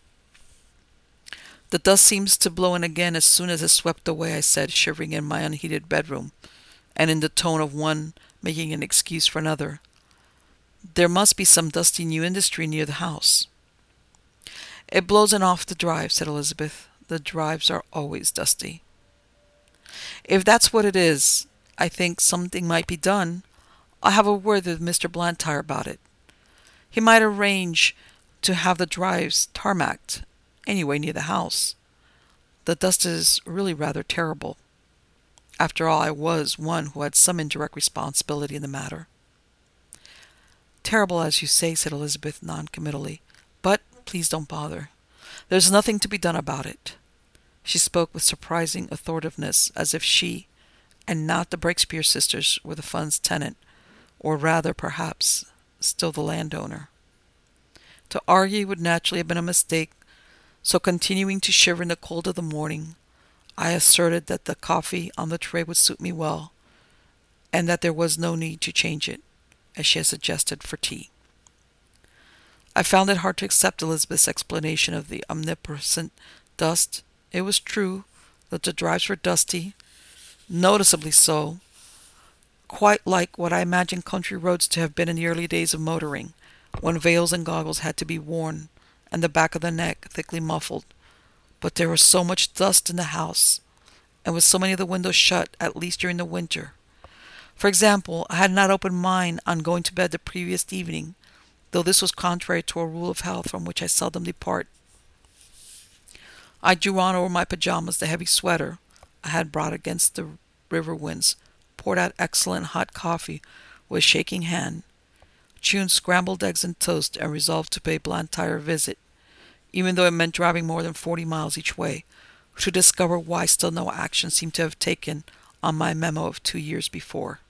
"The dust seems to blow in again as soon as it's swept away," I said, shivering in my unheated bedroom, and in the tone of one making an excuse for another. "There must be some dusty new industry near the house." "It blows in off the drive," said Elizabeth. "The drives are always dusty." "If that's what it is, I think something might be done. I'll have a word with Mister Blantyre about it. He might arrange to have the drives tarmacked, anyway near the house. The dust is really rather terrible. After all, I was one who had some indirect responsibility in the matter." "Terrible, as you say," said Elizabeth non-committally. "But please don't bother. There's nothing to be done about it." She spoke with surprising authoritiveness, as if she, and not the Breakspear sisters, were the fund's tenant, or rather, perhaps, still the landowner. To argue would naturally have been a mistake, so continuing to shiver in the cold of the morning, I asserted that the coffee on the tray would suit me well, and that there was no need to change it, as she had suggested, for tea. I found it hard to accept Elizabeth's explanation of the omnipresent dust. It was true that the drives were dusty, noticeably so, quite like what I imagined country roads to have been in the early days of motoring, when veils and goggles had to be worn, and the back of the neck thickly muffled. But there was so much dust in the house, and with so many of the windows shut, at least during the winter. For example, I had not opened mine on going to bed the previous evening, though this was contrary to a rule of health from which I seldom depart. I drew on over my pajamas the heavy sweater I had brought against the river winds, poured out excellent hot coffee with a shaking hand, chewed scrambled eggs and toast, and resolved to pay Blantyre a visit, even though it meant driving more than forty miles each way, to discover why still no action seemed to have taken on my memo of two years before.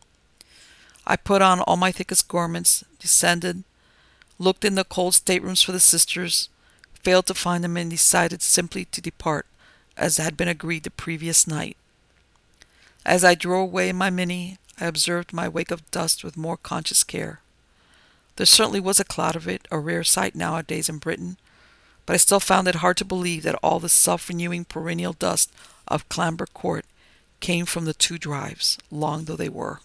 I put on all my thickest garments, descended, looked in the cold staterooms for the sisters, failed to find them, and decided simply to depart, as had been agreed the previous night. As I drove away in my Minnie, I observed my wake of dust with more conscious care. There certainly was a cloud of it, a rare sight nowadays in Britain, but I still found it hard to believe that all the self-renewing perennial dust of Clamber Court came from the two drives, long though they were.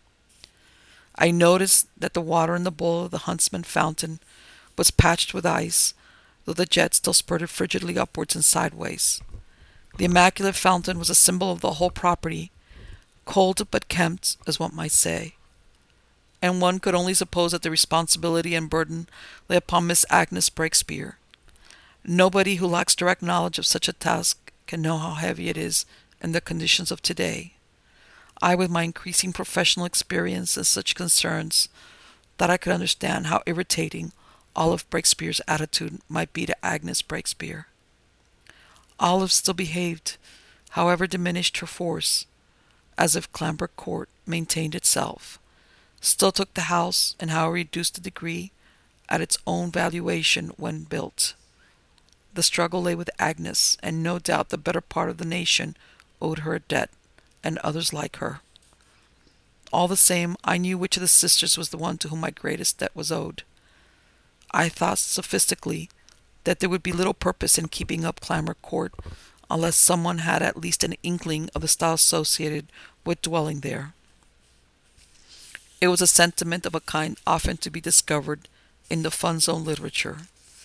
I noticed that the water in the bowl of the Huntsman fountain was patched with ice, though the jet still spurted frigidly upwards and sideways. The immaculate fountain was a symbol of the whole property, cold but kempt, as one might say, and one could only suppose that the responsibility and burden lay upon Miss Agnes Breakspeare. Nobody who lacks direct knowledge of such a task can know how heavy it is in the conditions of today. I, with my increasing professional experience in such concerns, thought I could understand how irritating Olive Breakspeare's attitude might be to Agnes Breakspeare. Olive still behaved, however diminished her force, as if Clamber Court maintained itself, still took the house, in however reduced a degree, at its own valuation when built. The struggle lay with Agnes, and no doubt the better part of the nation owed her a debt, and others like her. All the same, I knew which of the sisters was the one to whom my greatest debt was owed. I thought sophistically that there would be little purpose in keeping up Clamber Court unless someone had at least an inkling of the style associated with dwelling there. It was a sentiment of a kind often to be discovered in the fun zone literature.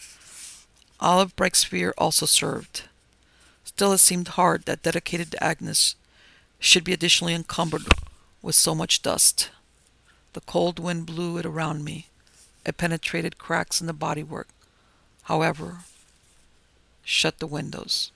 Olive Breakspeare also served. Still, it seemed hard that dedicated to Agnes should be additionally encumbered with so much dust. The cold wind blew it around me. It penetrated cracks in the bodywork, however, shut the windows.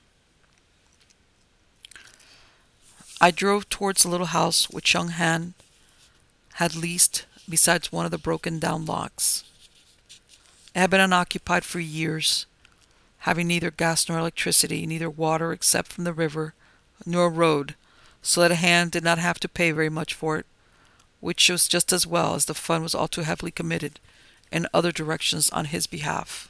I drove towards the little house which young Han had leased besides one of the broken-down locks. It had been unoccupied for years, having neither gas nor electricity, neither water except from the river, nor road, so that a Han did not have to pay very much for it, which was just as well, as the fund was all too heavily committed in other directions on his behalf.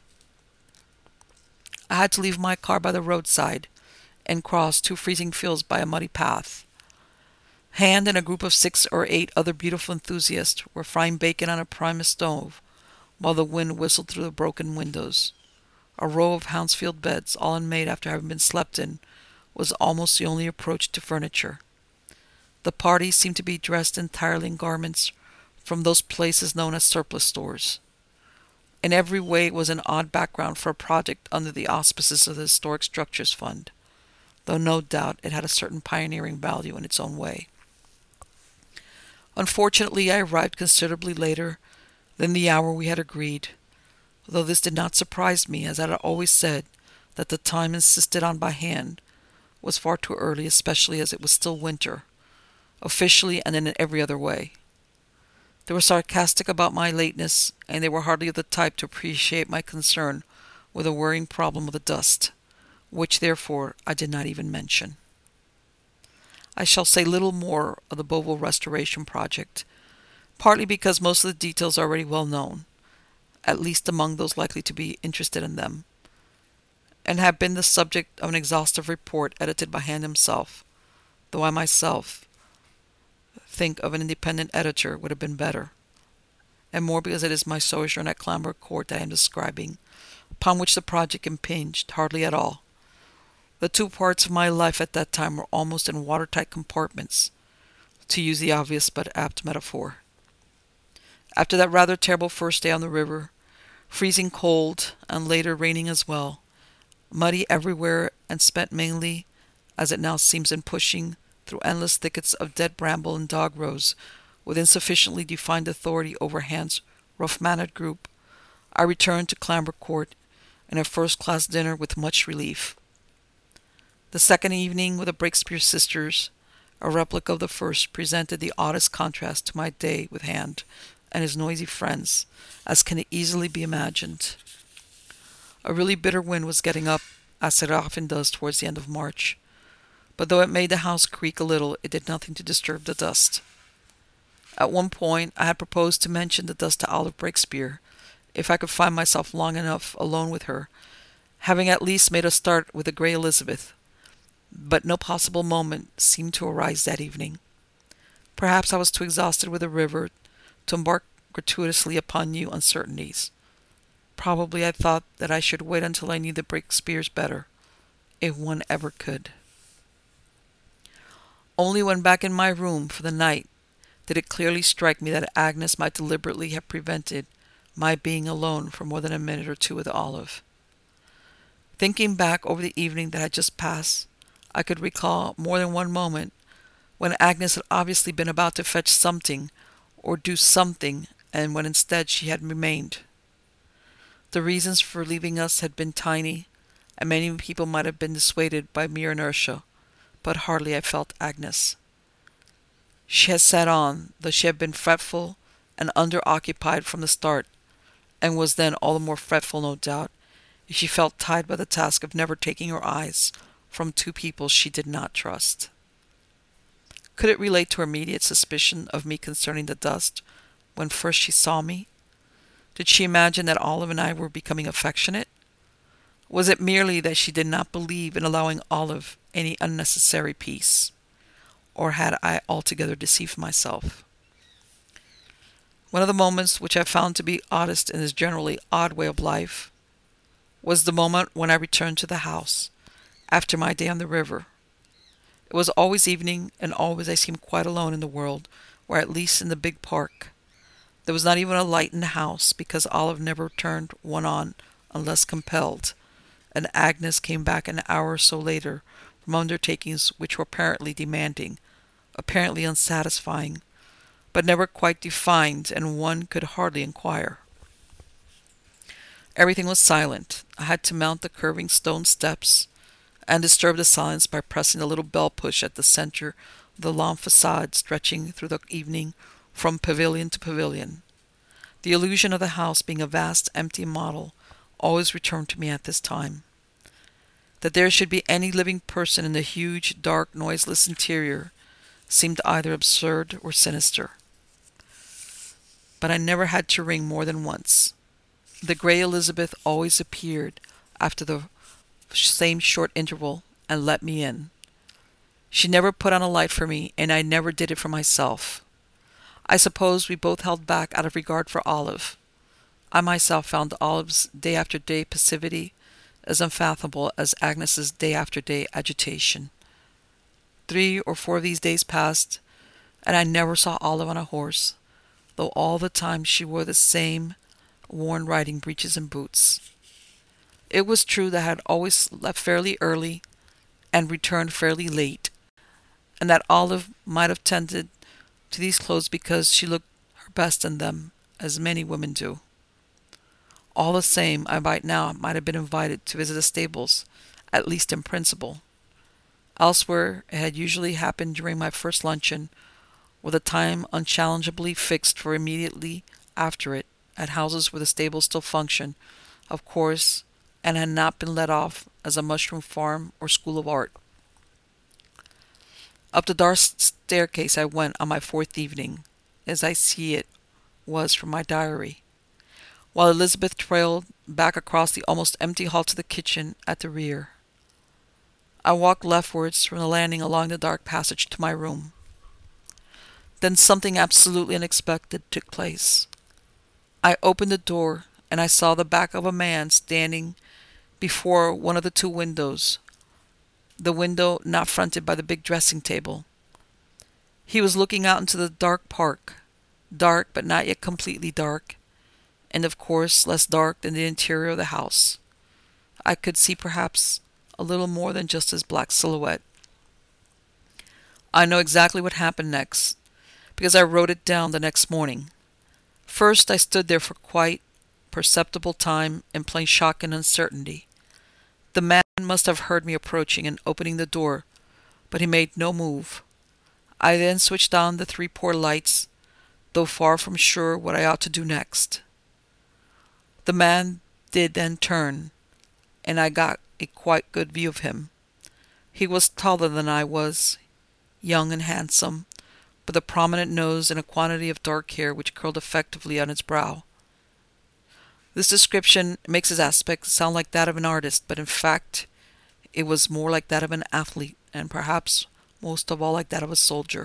I had to leave my car by the roadside and cross two freezing fields by a muddy path. Han and a group of six or eight other beautiful enthusiasts were frying bacon on a Primus stove, while the wind whistled through the broken windows. A row of Hounsfield beds, all unmade after having been slept in, was almost the only approach to furniture. The party seemed to be dressed entirely in garments from those places known as surplus stores. In every way it was an odd background for a project under the auspices of the Historic Structures Fund, though no doubt it had a certain pioneering value in its own way. Unfortunately, I arrived considerably later than the hour we had agreed, though this did not surprise me, as I had always said that the time insisted on by hand was far too early, especially as it was still winter, officially and in every other way. They were sarcastic about my lateness, and they were hardly of the type to appreciate my concern with the worrying problem of the dust, which, therefore, I did not even mention. I shall say little more of the Beauville restoration project, partly because most of the details are already well known, at least among those likely to be interested in them, and have been the subject of an exhaustive report edited by Han himself, though I myself think of an independent editor would have been better, and more because it is my sojourn at Clamber Court that I am describing, upon which the project impinged hardly at all. The two parts of my life at that time were almost in watertight compartments, to use the obvious but apt metaphor. After that rather terrible first day on the river, freezing cold and later raining as well, muddy everywhere and spent mainly, as it now seems, in pushing through endless thickets of dead bramble and dog rose with insufficiently defined authority over Hans' rough-mannered group, I returned to Clamber Court and a first-class dinner with much relief. The second evening with the Breakspear sisters, a replica of the first, presented the oddest contrast to my day with Hand and his noisy friends, as can easily be imagined. A really bitter wind was getting up, as it often does towards the end of March, but though it made the house creak a little, it did nothing to disturb the dust. At one point, I had proposed to mention the dust to Olive Breakspear, if I could find myself long enough alone with her, having at least made a start with the Grey Elizabeth, but no possible moment seemed to arise that evening. Perhaps I was too exhausted with the river to embark gratuitously upon new uncertainties. Probably I thought that I should wait until I knew the Breakspears better, if one ever could. Only when back in my room for the night did it clearly strike me that Agnes might deliberately have prevented my being alone for more than a minute or two with Olive. Thinking back over the evening that had just passed, I could recall more than one moment when Agnes had obviously been about to fetch something or do something, and when instead she had remained. The reasons for leaving us had been tiny, and many people might have been dissuaded by mere inertia, but hardly I felt Agnes. She had sat on, though she had been fretful and underoccupied from the start, and was then all the more fretful, no doubt, if she felt tied by the task of never taking her eyes from two people she did not trust. Could it relate to her immediate suspicion of me concerning the dust when first she saw me? Did she imagine that Olive and I were becoming affectionate? Was it merely that she did not believe in allowing Olive any unnecessary peace? Or had I altogether deceived myself? One of the moments which I found to be oddest in this generally odd way of life was the moment when I returned to the house after my day on the river. It was always evening, and always I seemed quite alone in the world, or at least in the big park. There was not even a light in the house, because Olive never turned one on unless compelled, and Agnes came back an hour or so later from undertakings which were apparently demanding, apparently unsatisfying, but never quite defined, and one could hardly inquire. Everything was silent. I had to mount the curving stone steps and disturb the silence by pressing the little bell push at the center of the long facade stretching through the evening from pavilion to pavilion. The illusion of the house being a vast empty model always returned to me at this time. That there should be any living person in the huge, dark, noiseless interior seemed either absurd or sinister. But I never had to ring more than once. The Grey Elizabeth always appeared after the same short interval and let me in. She never put on a light for me, and I never did it for myself. I suppose we both held back out of regard for Olive. I myself found Olive's day-after-day passivity as unfathomable as Agnes's day-after-day agitation. Three or four of these days passed, and I never saw Olive on a horse, though all the time she wore the same worn riding breeches and boots. It was true that I had always left fairly early and returned fairly late, and that Olive might have tended to these clothes because she looked her best in them, as many women do. All the same, I by now might have been invited to visit the stables, at least in principle. Elsewhere, it had usually happened during my first luncheon, with a time unchallengeably fixed for immediately after it, at houses where the stables still functioned, of course, and had not been let off as a mushroom farm or school of art. Up the dark staircase I went on my fourth evening, as I see it was from my diary, while Elizabeth trailed back across the almost empty hall to the kitchen at the rear. I walked leftwards from the landing along the dark passage to my room. Then something absolutely unexpected took place. I opened the door, and I saw the back of a man standing before one of the two windows, the window not fronted by the big dressing table. He was looking out into the dark park, dark but not yet completely dark, and of course less dark than the interior of the house. I could see perhaps a little more than just his black silhouette. I know exactly what happened next, because I wrote it down the next morning. First, I stood there for quite perceptible time in plain shock and uncertainty. The man must have heard me approaching and opening the door, but he made no move. I then switched on the three poor lights, though far from sure what I ought to do next. The man did then turn, and I got a quite good view of him. He was taller than I was, young and handsome, with a prominent nose and a quantity of dark hair which curled effectively on his brow. This description makes his aspect sound like that of an artist, but in fact it was more like that of an athlete, and perhaps most of all like that of a soldier.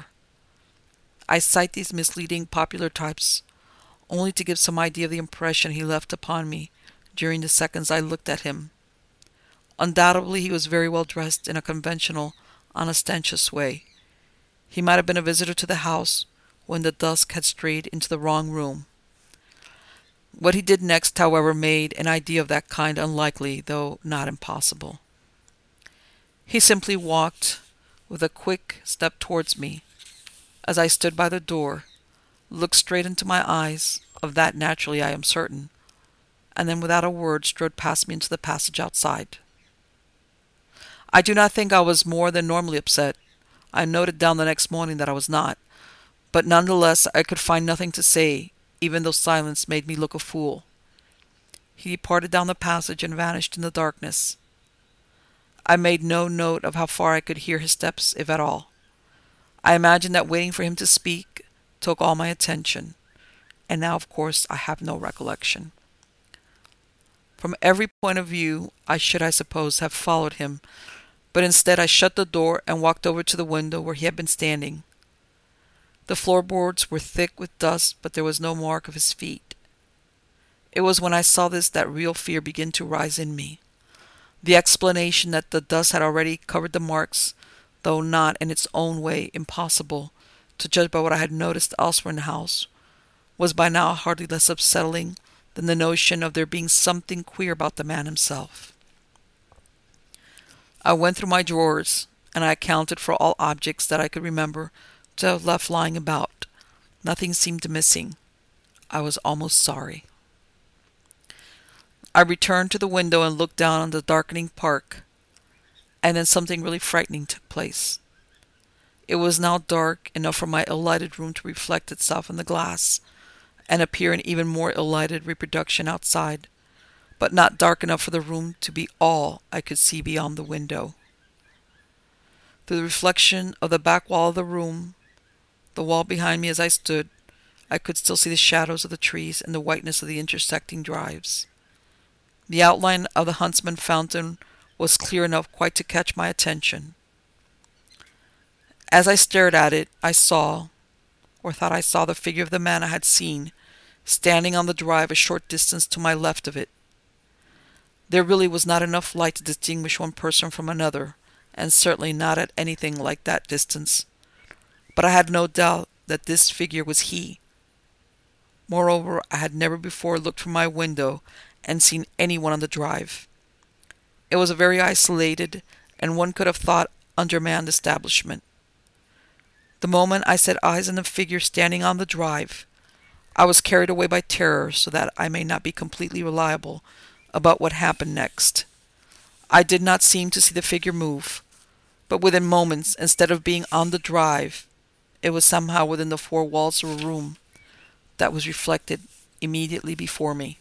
I cite these misleading popular types only to give some idea of the impression he left upon me during the seconds I looked at him. Undoubtedly he was very well dressed in a conventional, unostentatious way. He might have been a visitor to the house when the dusk had strayed into the wrong room. What he did next, however, made an idea of that kind unlikely, though not impossible. He simply walked with a quick step towards me. As I stood by the door, looked straight into my eyes, of that naturally I am certain, and then without a word strode past me into the passage outside. I do not think I was more than normally upset. I noted down the next morning that I was not, but none the less I could find nothing to say, even though silence made me look a fool. He departed down the passage and vanished in the darkness. I made no note of how far I could hear his steps, if at all. I imagined that waiting for him to speak took all my attention, and now, of course, I have no recollection. From every point of view, I should, I suppose, have followed him, but instead I shut the door and walked over to the window where he had been standing. The floorboards were thick with dust, but there was no mark of his feet. It was when I saw this that real fear began to rise in me. The explanation that the dust had already covered the marks, though not in its own way impossible, to judge by what I had noticed elsewhere in the house, was by now hardly less unsettling than the notion of there being something queer about the man himself. I went through my drawers, and I accounted for all objects that I could remember to have left lying about. Nothing seemed missing. I was almost sorry. I returned to the window and looked down on the darkening park, and then something really frightening took place. It was now dark enough for my ill-lighted room to reflect itself in the glass, and appear an even more ill-lighted reproduction outside, but not dark enough for the room to be all I could see beyond the window. Through the reflection of the back wall of the room, the wall behind me as I stood, I could still see the shadows of the trees and the whiteness of the intersecting drives. The outline of the Huntsman fountain was clear enough quite to catch my attention. As I stared at it, I saw, or thought I saw, the figure of the man I had seen, standing on the drive a short distance to my left of it. There really was not enough light to distinguish one person from another, and certainly not at anything like that distance. But I had no doubt that this figure was he. Moreover, I had never before looked from my window and seen anyone on the drive. It was a very isolated, and one could have thought undermanned establishment. The moment I set eyes on the figure standing on the drive, I was carried away by terror, so that I may not be completely reliable about what happened next. I did not seem to see the figure move, but within moments, instead of being on the drive, it was somehow within the four walls of a room that was reflected immediately before me.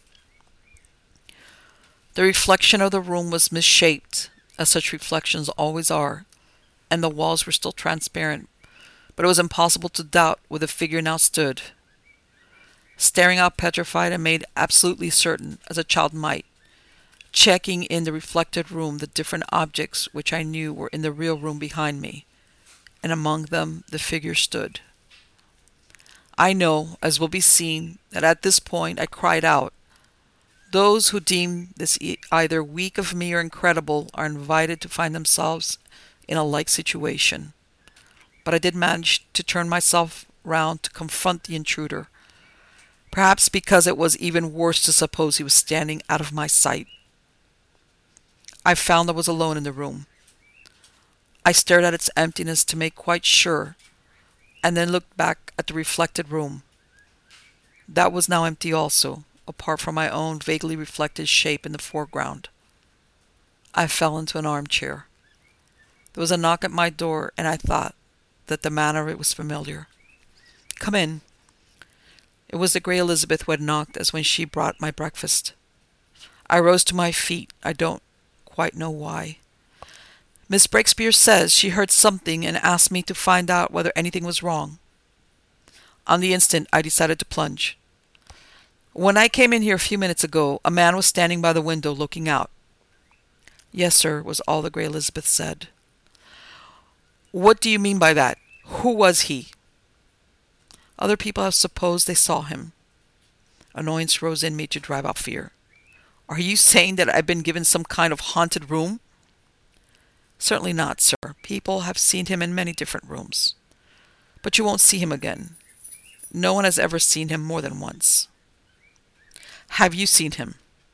The reflection of the room was misshaped, as such reflections always are, and the walls were still transparent, but it was impossible to doubt where the figure now stood. Staring out petrified, I made absolutely certain, as a child might, checking in the reflected room the different objects which I knew were in the real room behind me, and among them the figure stood. I know, as will be seen, that at this point I cried out. Those who deem this e- either weak of me or incredible are invited to find themselves in a like situation. But I did manage to turn myself round to confront the intruder, Perhaps because it was even worse to suppose he was standing out of my sight. I found I was alone in the room. I stared at its emptiness to make quite sure, and then looked back at the reflected room. That was now empty also, apart from my own vaguely reflected shape in the foreground. I fell into an armchair. There was a knock at my door, and I thought that the manner of it was familiar. "Come in." It was the Grey Elizabeth who had knocked as when she brought my breakfast. I rose to my feet. I don't quite know why. "Miss Breakspear says she heard something and asked me to find out whether anything was wrong." On the instant, I decided to plunge. "When I came in here a few minutes ago, a man was standing by the window looking out." "Yes, sir," was all the Grey Elizabeth said. "What do you mean by that? Who was he?" "Other people have supposed they saw him." Annoyance rose in me to drive out fear. "Are you saying that I've been given some kind of haunted room?" "Certainly not, sir. People have seen him in many different rooms. But you won't see him again. No one has ever seen him more than once." "Have you seen him?"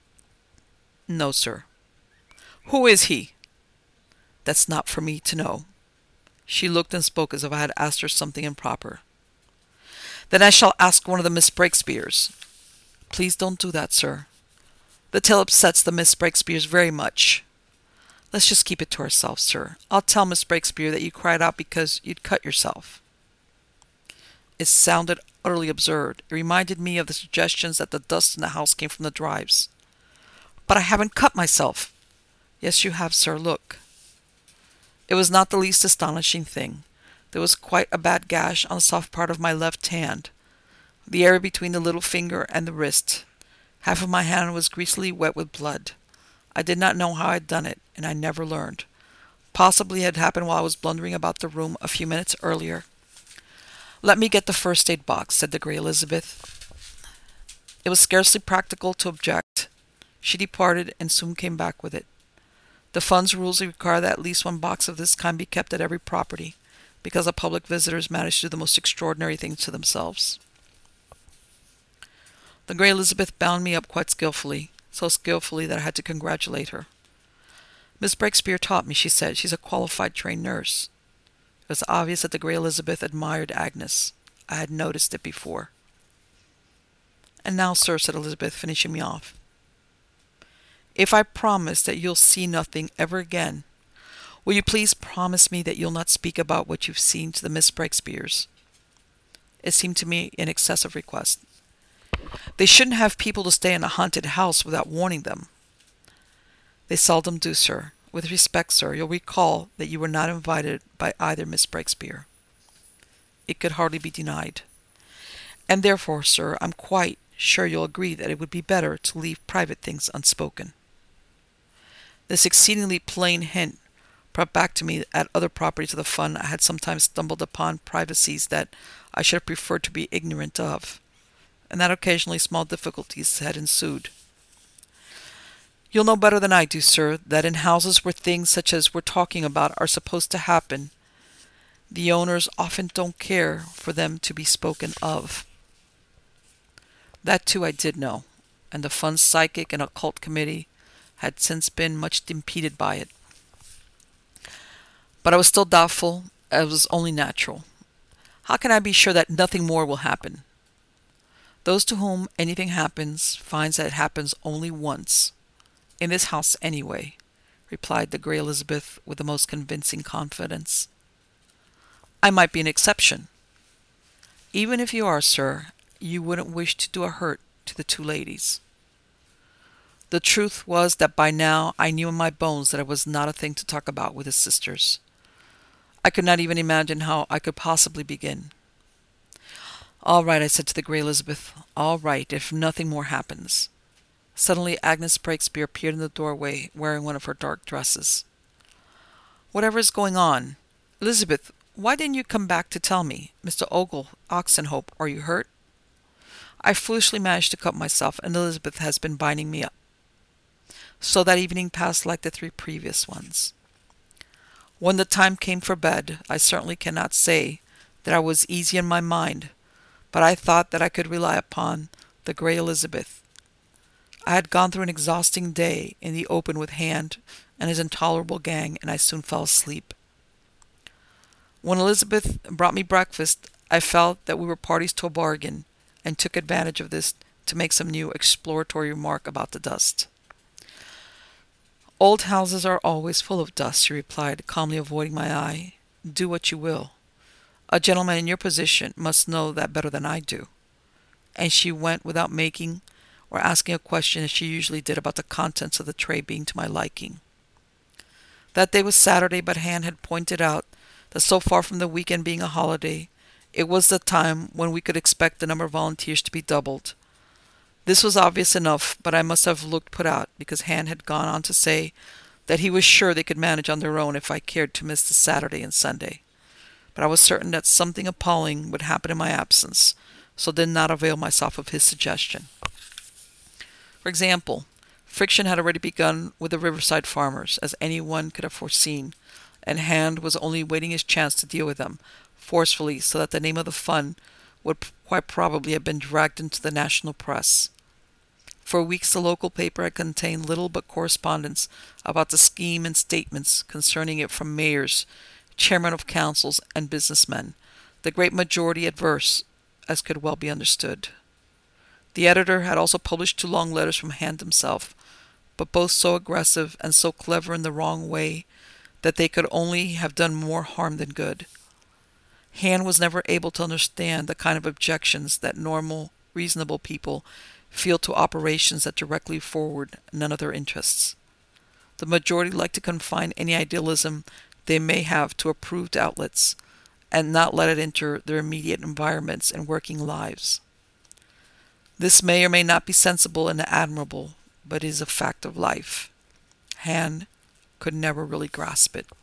"No, sir." "Who is he?" "That's not for me to know." She looked and spoke as if I had asked her something improper. "Then I shall ask one of the Miss Breakspears." "Please don't do that, sir. The tale upsets the Miss Breakspears very much. Let's just keep it to ourselves, sir. I'll tell Miss Breakspear that you cried out because you'd cut yourself." It sounded utterly absurd. It reminded me of the suggestions that the dust in the house came from the drives. "But I haven't cut myself." "Yes, you have, sir. Look." It was not the least astonishing thing. There was quite a bad gash on the soft part of my left hand, the area between the little finger and the wrist. Half of my hand was greasily wet with blood. I did not know how I had done it, and I never learned. Possibly it had happened while I was blundering about the room a few minutes earlier. "Let me get the first aid box," said the Grey Elizabeth. It was scarcely practical to object. She departed and soon came back with it. The fund's rules require that at least one box of this kind be kept at every property, because the public visitors manage to do the most extraordinary things to themselves. The Grey Elizabeth bound me up quite skillfully, so skillfully that I had to congratulate her. "Miss Breakspear taught me," she said. "She's a qualified trained nurse." It was obvious that the Grey Elizabeth admired Agnes. I had noticed it before. "And now, sir," said Elizabeth, finishing me off, "if I promise that you'll see nothing ever again, will you please promise me that you'll not speak about what you've seen to the Miss Breakspears?" It seemed to me an excessive request. "They shouldn't have people to stay in a haunted house without warning them." "They seldom do, sir. With respect, sir, you'll recall that you were not invited by either Miss Breakspear." It could hardly be denied. "And therefore, sir, I'm quite sure you'll agree that it would be better to leave private things unspoken." This exceedingly plain hint brought back to me that at other properties of the fund I had sometimes stumbled upon privacies that I should have preferred to be ignorant of, and that occasionally small difficulties had ensued. "You'll know better than I do, sir, that in houses where things such as we're talking about are supposed to happen, the owners often don't care for them to be spoken of." That too I did know, and the fund's psychic and occult committee had since been much impeded by it. But I was still doubtful, as was only natural. How can I be sure that nothing more will happen? Those to whom anything happens finds that it happens only once, in this house anyway, replied the Grey Elizabeth with the most convincing confidence. "I might be an exception." "Even if you are, sir, you wouldn't wish to do a hurt to the two ladies." The truth was that by now I knew in my bones that it was not a thing to talk about with his sisters. I could not even imagine how I could possibly begin. "All right," I said to the Grey Elizabeth. "All right, if nothing more happens." Suddenly Agnes Breakspear appeared in the doorway, wearing one of her dark dresses. "Whatever is going on? Elizabeth, why didn't you come back to tell me? Mister Ogle, Oxenhope, are you hurt?" "I foolishly managed to cut myself, and Elizabeth has been binding me up." So that evening passed like the three previous ones. When the time came for bed, I certainly cannot say that I was easy in my mind, but I thought that I could rely upon The Grey Elizabeth. I had gone through an exhausting day in the open with Hand and his intolerable gang, and I soon fell asleep. When Elizabeth brought me breakfast, I felt that we were parties to a bargain, and took advantage of this to make some new exploratory remark about the dust. "Old houses are always full of dust," she replied, calmly avoiding my eye. "Do what you will. A gentleman in your position must know that better than I do." And she went without making or asking a question as she usually did about the contents of the tray being to my liking. That day was Saturday, but Hand had pointed out that so far from the weekend being a holiday, it was the time when we could expect the number of volunteers to be doubled. This was obvious enough, but I must have looked put out, because Hand had gone on to say that he was sure they could manage on their own if I cared to miss the Saturday and Sunday. But I was certain that something appalling would happen in my absence, so did not avail myself of his suggestion. For example, friction had already begun with the Riverside farmers, as anyone could have foreseen, and Hand was only waiting his chance to deal with them forcefully so that the name of the fund would quite probably have been dragged into the national press. For weeks the local paper had contained little but correspondence about the scheme and statements concerning it from mayors, chairmen of councils, and businessmen, the great majority adverse, as could well be understood. The editor had also published two long letters from Hand himself, but both so aggressive and so clever in the wrong way that they could only have done more harm than good. Hand was never able to understand the kind of objections that normal, reasonable people feel to operations that directly forward none of their interests. The majority like to confine any idealism they may have to approved outlets, and not let it enter their immediate environments and working lives. This may or may not be sensible and admirable, but is a fact of life. Hand could never really grasp it.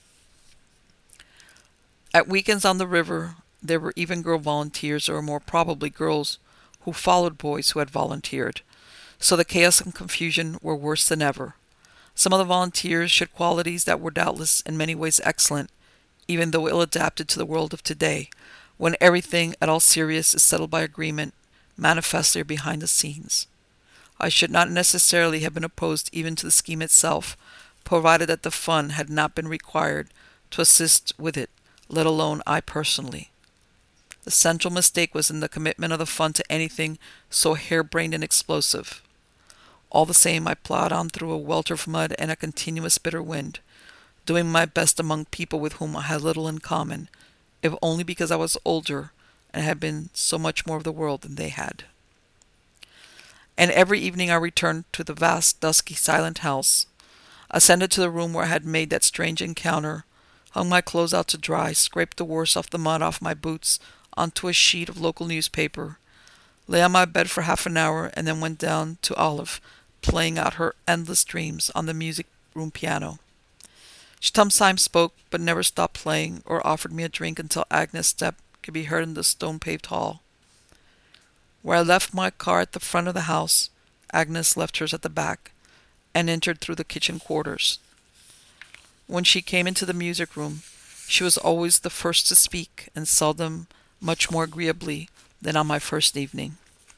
At weekends on the river, there were even girl volunteers, or more probably girls who followed boys who had volunteered, so the chaos and confusion were worse than ever. Some of the volunteers showed qualities that were doubtless in many ways excellent, even though ill-adapted to the world of today, when everything at all serious is settled by agreement, manifestly or behind the scenes. I should not necessarily have been opposed even to the scheme itself, provided that the fund had not been required to assist with it, let alone I personally. The central mistake was in the commitment of the fund to anything so harebrained and explosive. All the same, I plowed on through a welter of mud and a continuous bitter wind, doing my best among people with whom I had little in common, if only because I was older and had been so much more of the world than they had. And every evening I returned to the vast, dusky, silent house, ascended to the room where I had made that strange encounter, hung my clothes out to dry, scraped the worst of the mud off my boots onto a sheet of local newspaper, lay on my bed for half an hour, and then went down to Olive, playing out her endless dreams on the music room piano. She sometimes spoke, but never stopped playing or offered me a drink until Agnes' step could be heard in the stone-paved hall. Where I left my car at the front of the house, Agnes left hers at the back, and entered through the kitchen quarters. When she came into the music room, she was always the first to speak, and seldom much more agreeably than on my first evening.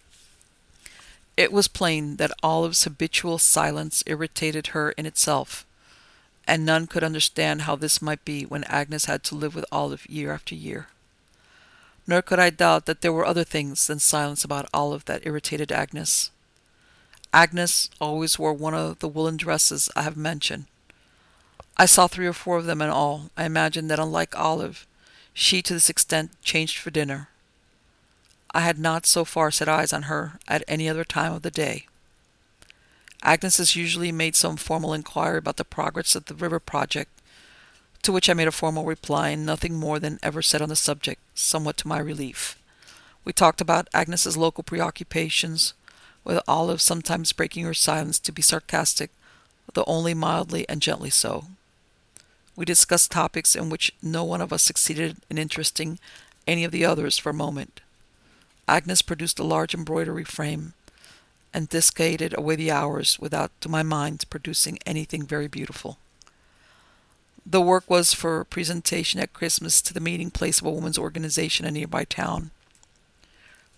It was plain that Olive's habitual silence irritated her in itself, and none could understand how this might be when Agnes had to live with Olive year after year. Nor could I doubt that there were other things than silence about Olive that irritated Agnes. Agnes always wore one of the woolen dresses I have mentioned. I saw three or four of them in all. I imagined that, unlike Olive, she to this extent changed for dinner. I had not so far set eyes on her at any other time of the day. Agnes has usually made some formal inquiry about the progress of the river project, to which I made a formal reply, and nothing more than ever said on the subject, somewhat to my relief. We talked about Agnes's local preoccupations, with Olive sometimes breaking her silence to be sarcastic, though only mildly and gently so. We discussed topics in which no one of us succeeded in interesting any of the others for a moment. Agnes produced a large embroidery frame, and discaded away the hours without, to my mind, producing anything very beautiful. The work was for presentation at Christmas to the meeting place of a women's organization in a nearby town.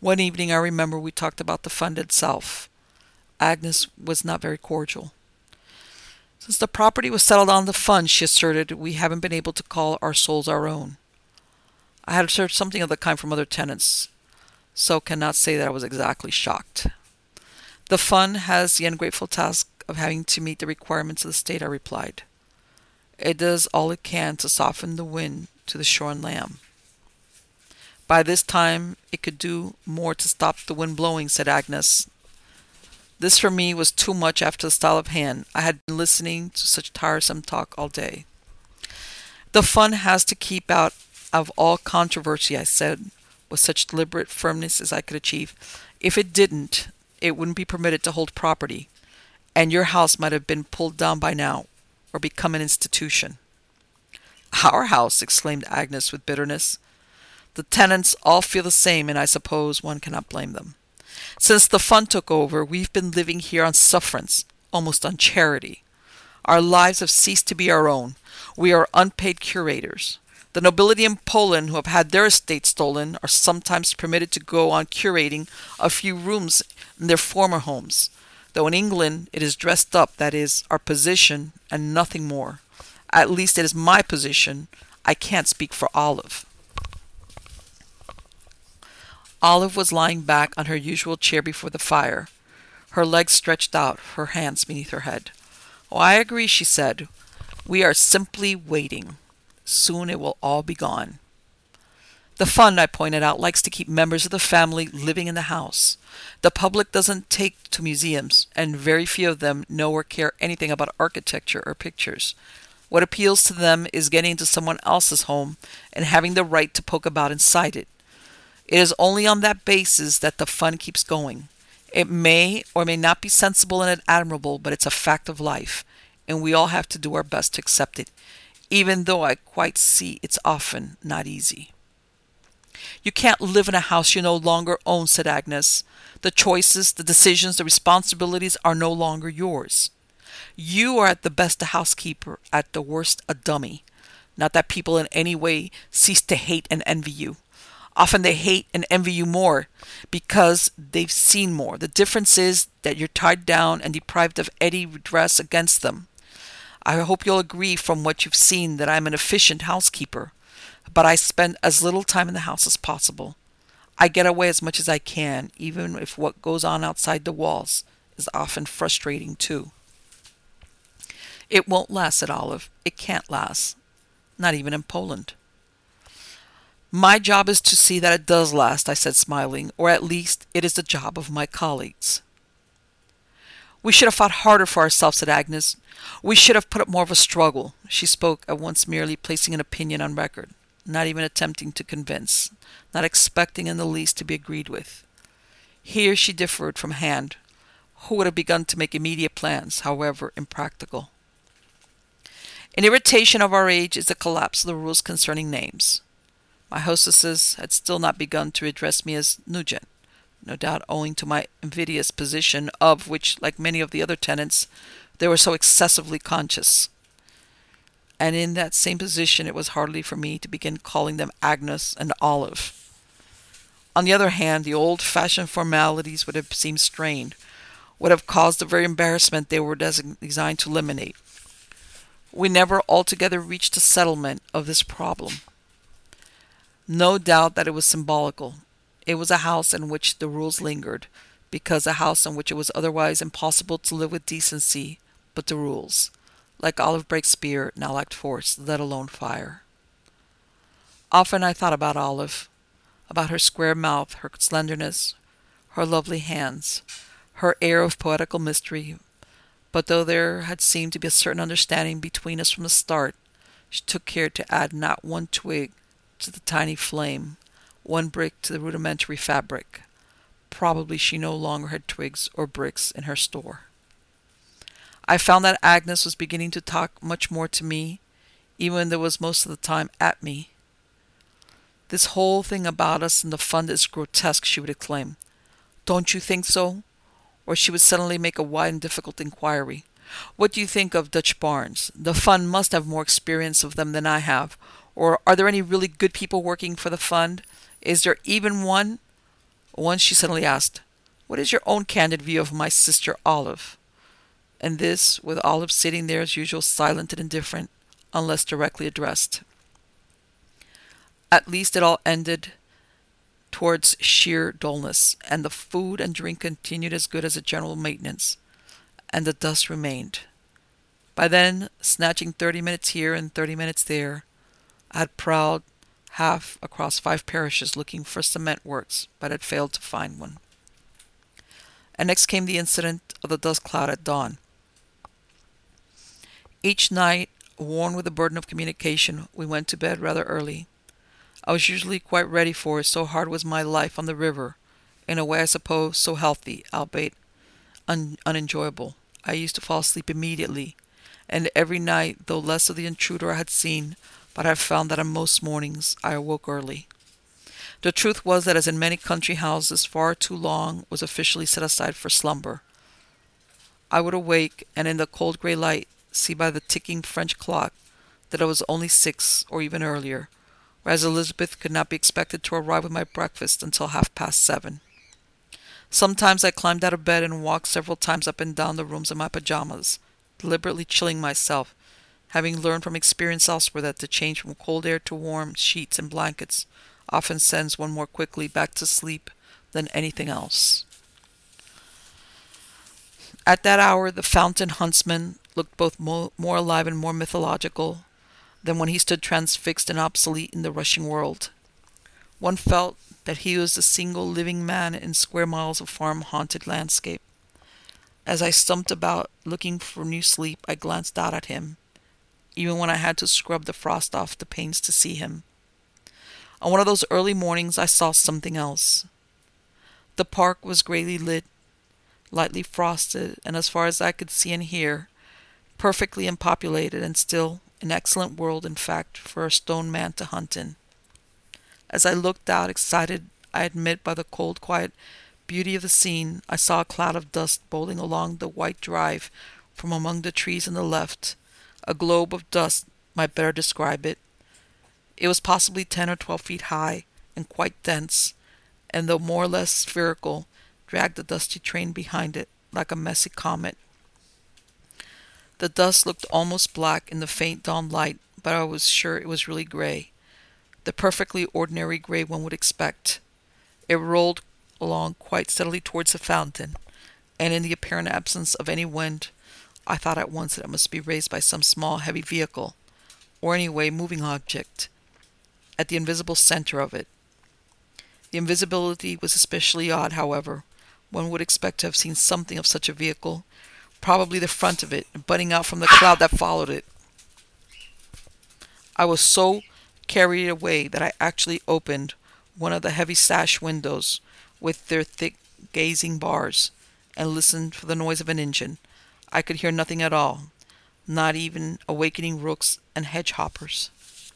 One evening I remember we talked about the fund itself. Agnes was not very cordial. Since the property was settled on the fund, she asserted, we haven't been able to call our souls our own. I had observed something of the kind from other tenants, so cannot say that I was exactly shocked. The fund has the ungrateful task of having to meet the requirements of the state, I replied. It does all it can to soften the wind to the shorn lamb. By this time, it could do more to stop the wind blowing, said Agnes. This for me was too much after the style of hand. I had been listening to such tiresome talk all day. The fund has to keep out of all controversy, I said, with such deliberate firmness as I could achieve. If it didn't, it wouldn't be permitted to hold property, and your house might have been pulled down by now, or become an institution. Our house, exclaimed Agnes with bitterness. The tenants all feel the same, and I suppose one cannot blame them. Since the fund took over, we've been living here on sufferance, almost on charity. Our lives have ceased to be our own. We are unpaid curators. The nobility in Poland who have had their estates stolen are sometimes permitted to go on curating a few rooms in their former homes, though in England it is dressed up, that is, our position, and nothing more. At least it is my position. I can't speak for Olive. Olive was lying back on her usual chair before the fire, her legs stretched out, her hands beneath her head. Oh, I agree, she said. We are simply waiting. Soon it will all be gone. The fund, I pointed out, likes to keep members of the family living in the house. The public doesn't take to museums, and very few of them know or care anything about architecture or pictures. What appeals to them is getting into someone else's home and having the right to poke about inside it. It is only on that basis that the fund keeps going. It may or may not be sensible and admirable, but it's a fact of life, and we all have to do our best to accept it, even though I quite see it's often not easy. You can't live in a house you no longer own, said Agnes. The choices, the decisions, the responsibilities are no longer yours. You are at the best a housekeeper, at the worst a dummy. Not that people in any way cease to hate and envy you. Often they hate and envy you more because they've seen more. The difference is that you're tied down and deprived of any redress against them. I hope you'll agree from what you've seen that I'm an efficient housekeeper, but I spend as little time in the house as possible. I get away as much as I can, even if what goes on outside the walls is often frustrating too. It won't last, said Olive. It can't last. Not even in Poland. My job is to see that it does last, I said, smiling, or at least it is the job of my colleagues. We should have fought harder for ourselves, said Agnes. We should have put up more of a struggle. She spoke at once merely placing an opinion on record, not even attempting to convince, not expecting in the least to be agreed with. Here she differed from Hand, who would have begun to make immediate plans, however impractical. An irritation of our age is the collapse of the rules concerning names. My hostesses had still not begun to address me as Nugent, no doubt owing to my invidious position, of which, like many of the other tenants, they were so excessively conscious. And in that same position it was hardly for me to begin calling them Agnes and Olive. On the other hand, the old-fashioned formalities would have seemed strained, would have caused the very embarrassment they were designed to eliminate. We never altogether reached a settlement of this problem. No doubt that it was symbolical. It was a house in which the rules lingered, because a house in which it was otherwise impossible to live with decency, but the rules, like Olive Brake's spear, now lacked force, let alone fire. Often I thought about Olive, about her square mouth, her slenderness, her lovely hands, her air of poetical mystery, but though there had seemed to be a certain understanding between us from the start, she took care to add not one twig to the tiny flame, one brick to the rudimentary fabric. Probably she no longer had twigs or bricks in her store. I found that Agnes was beginning to talk much more to me, even when there was most of the time at me. This whole thing about us in the fund is grotesque, she would exclaim. Don't you think so? Or she would suddenly make a wide and difficult inquiry. What do you think of Dutch Barnes? The fund must have more experience of them than I have. Or are there any really good people working for the fund? Is there even one? Once she suddenly asked, "What is your own candid view of my sister Olive?" And this, with Olive sitting there as usual, silent and indifferent, unless directly addressed. At least it all ended towards sheer dullness, and the food and drink continued as good as a general maintenance, and the dust remained. By then, snatching thirty minutes here and thirty minutes there, I had prowled half across five parishes looking for cement works, but had failed to find one. And next came the incident of the dust cloud at dawn. Each night, worn with the burden of communication, we went to bed rather early. I was usually quite ready for it, so hard was my life on the river, in a way I suppose so healthy, albeit un- unenjoyable. I used to fall asleep immediately, and every night, though less of the intruder I had seen, but I found that on most mornings I awoke early. The truth was that, as in many country houses, far too long was officially set aside for slumber. I would awake, and in the cold grey light, see by the ticking French clock that it was only six, or even earlier, whereas Elizabeth could not be expected to arrive with my breakfast until half past seven. Sometimes I climbed out of bed and walked several times up and down the rooms in my pajamas, deliberately chilling myself, having learned from experience elsewhere that the change from cold air to warm sheets and blankets often sends one more quickly back to sleep than anything else. At that hour, the fountain huntsman looked both mo- more alive and more mythological than when he stood transfixed and obsolete in the rushing world. One felt that he was the single living man in square miles of farm-haunted landscape. As I stumped about looking for new sleep, I glanced out at him, even when I had to scrub the frost off the panes to see him. On one of those early mornings, I saw something else. The park was grayly lit, lightly frosted, and as far as I could see and hear, perfectly unpopulated, and still an excellent world, in fact, for a stone man to hunt in. As I looked out, excited, I admit, by the cold, quiet beauty of the scene, I saw a cloud of dust bowling along the white drive from among the trees on the left. A globe of dust might better describe it. It was possibly ten or twelve feet high and quite dense, and though more or less spherical, dragged the dusty train behind it like a messy comet. The dust looked almost black in the faint dawn light, but I was sure it was really gray, the perfectly ordinary gray one would expect. It rolled along quite steadily towards the fountain, and in the apparent absence of any wind, I thought at once that it must be raised by some small heavy vehicle, or anyway moving object, at the invisible center of it. The invisibility was especially odd, however. One would expect to have seen something of such a vehicle, probably the front of it, butting out from the cloud that followed it. I was so carried away that I actually opened one of the heavy sash windows with their thick gazing bars, and listened for the noise of an engine. I could hear nothing at all, not even awakening rooks and hedgehoppers.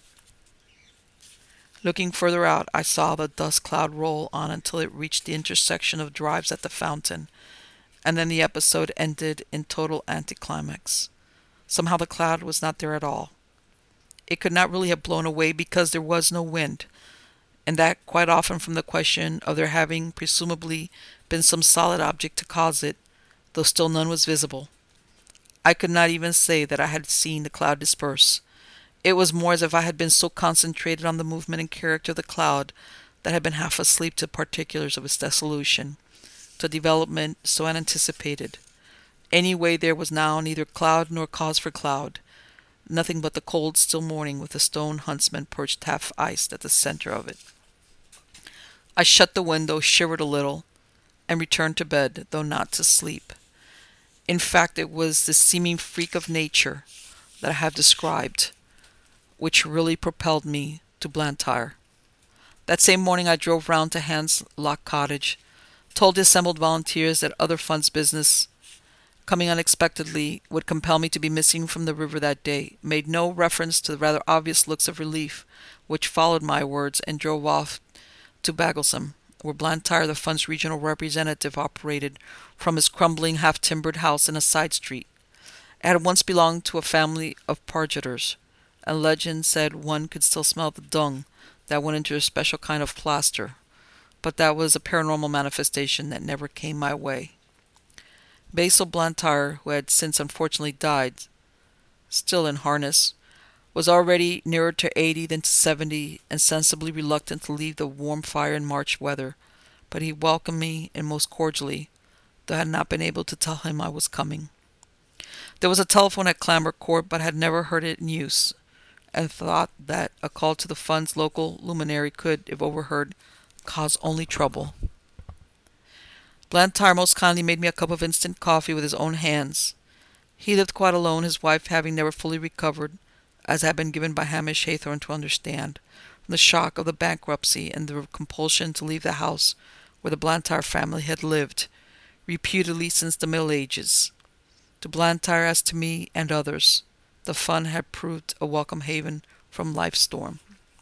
Looking further out, I saw the dust cloud roll on until it reached the intersection of drives at the fountain, and then the episode ended in total anticlimax. Somehow the cloud was not there at all. It could not really have blown away because there was no wind, and that quite often from the question of there having presumably been some solid object to cause it, though still none was visible. I could not even say that I had seen the cloud disperse. It was more as if I had been so concentrated on the movement and character of the cloud that I had been half asleep to particulars of its dissolution, to development so unanticipated. Anyway, there was now neither cloud nor cause for cloud, nothing but the cold, still morning with the stone huntsman perched half-iced at the center of it. I shut the window, shivered a little, and returned to bed, though not to sleep. In fact, it was this seeming freak of nature that I have described which really propelled me to Blantyre. That same morning I drove round to Hans Lock Cottage, told the assembled volunteers that other funds business, coming unexpectedly, would compel me to be missing from the river that day, made no reference to the rather obvious looks of relief which followed my words, and drove off to Bagglesome, where Blantyre, the fund's regional representative, operated from his crumbling, half-timbered house in a side street. It had once belonged to a family of pargeters, and legend said one could still smell the dung that went into a special kind of plaster, but that was a paranormal manifestation that never came my way. Basil Blantyre, who had since unfortunately died, still in harness, was already nearer to eighty than to seventy, and sensibly reluctant to leave the warm fire in March weather, but he welcomed me and most cordially, though I had not been able to tell him I was coming. There was a telephone at Clamber Court, but I had never heard it in use, and thought that a call to the fund's local luminary could, if overheard, cause only trouble. Blantyre most kindly made me a cup of instant coffee with his own hands. He lived quite alone, his wife having never fully recovered, as had been given by Hamish Haythorne to understand, from the shock of the bankruptcy and the compulsion to leave the house where the Blantyre family had lived, reputedly since the Middle Ages. To Blantyre, as to me and others, the fund had proved a welcome haven from life's storm.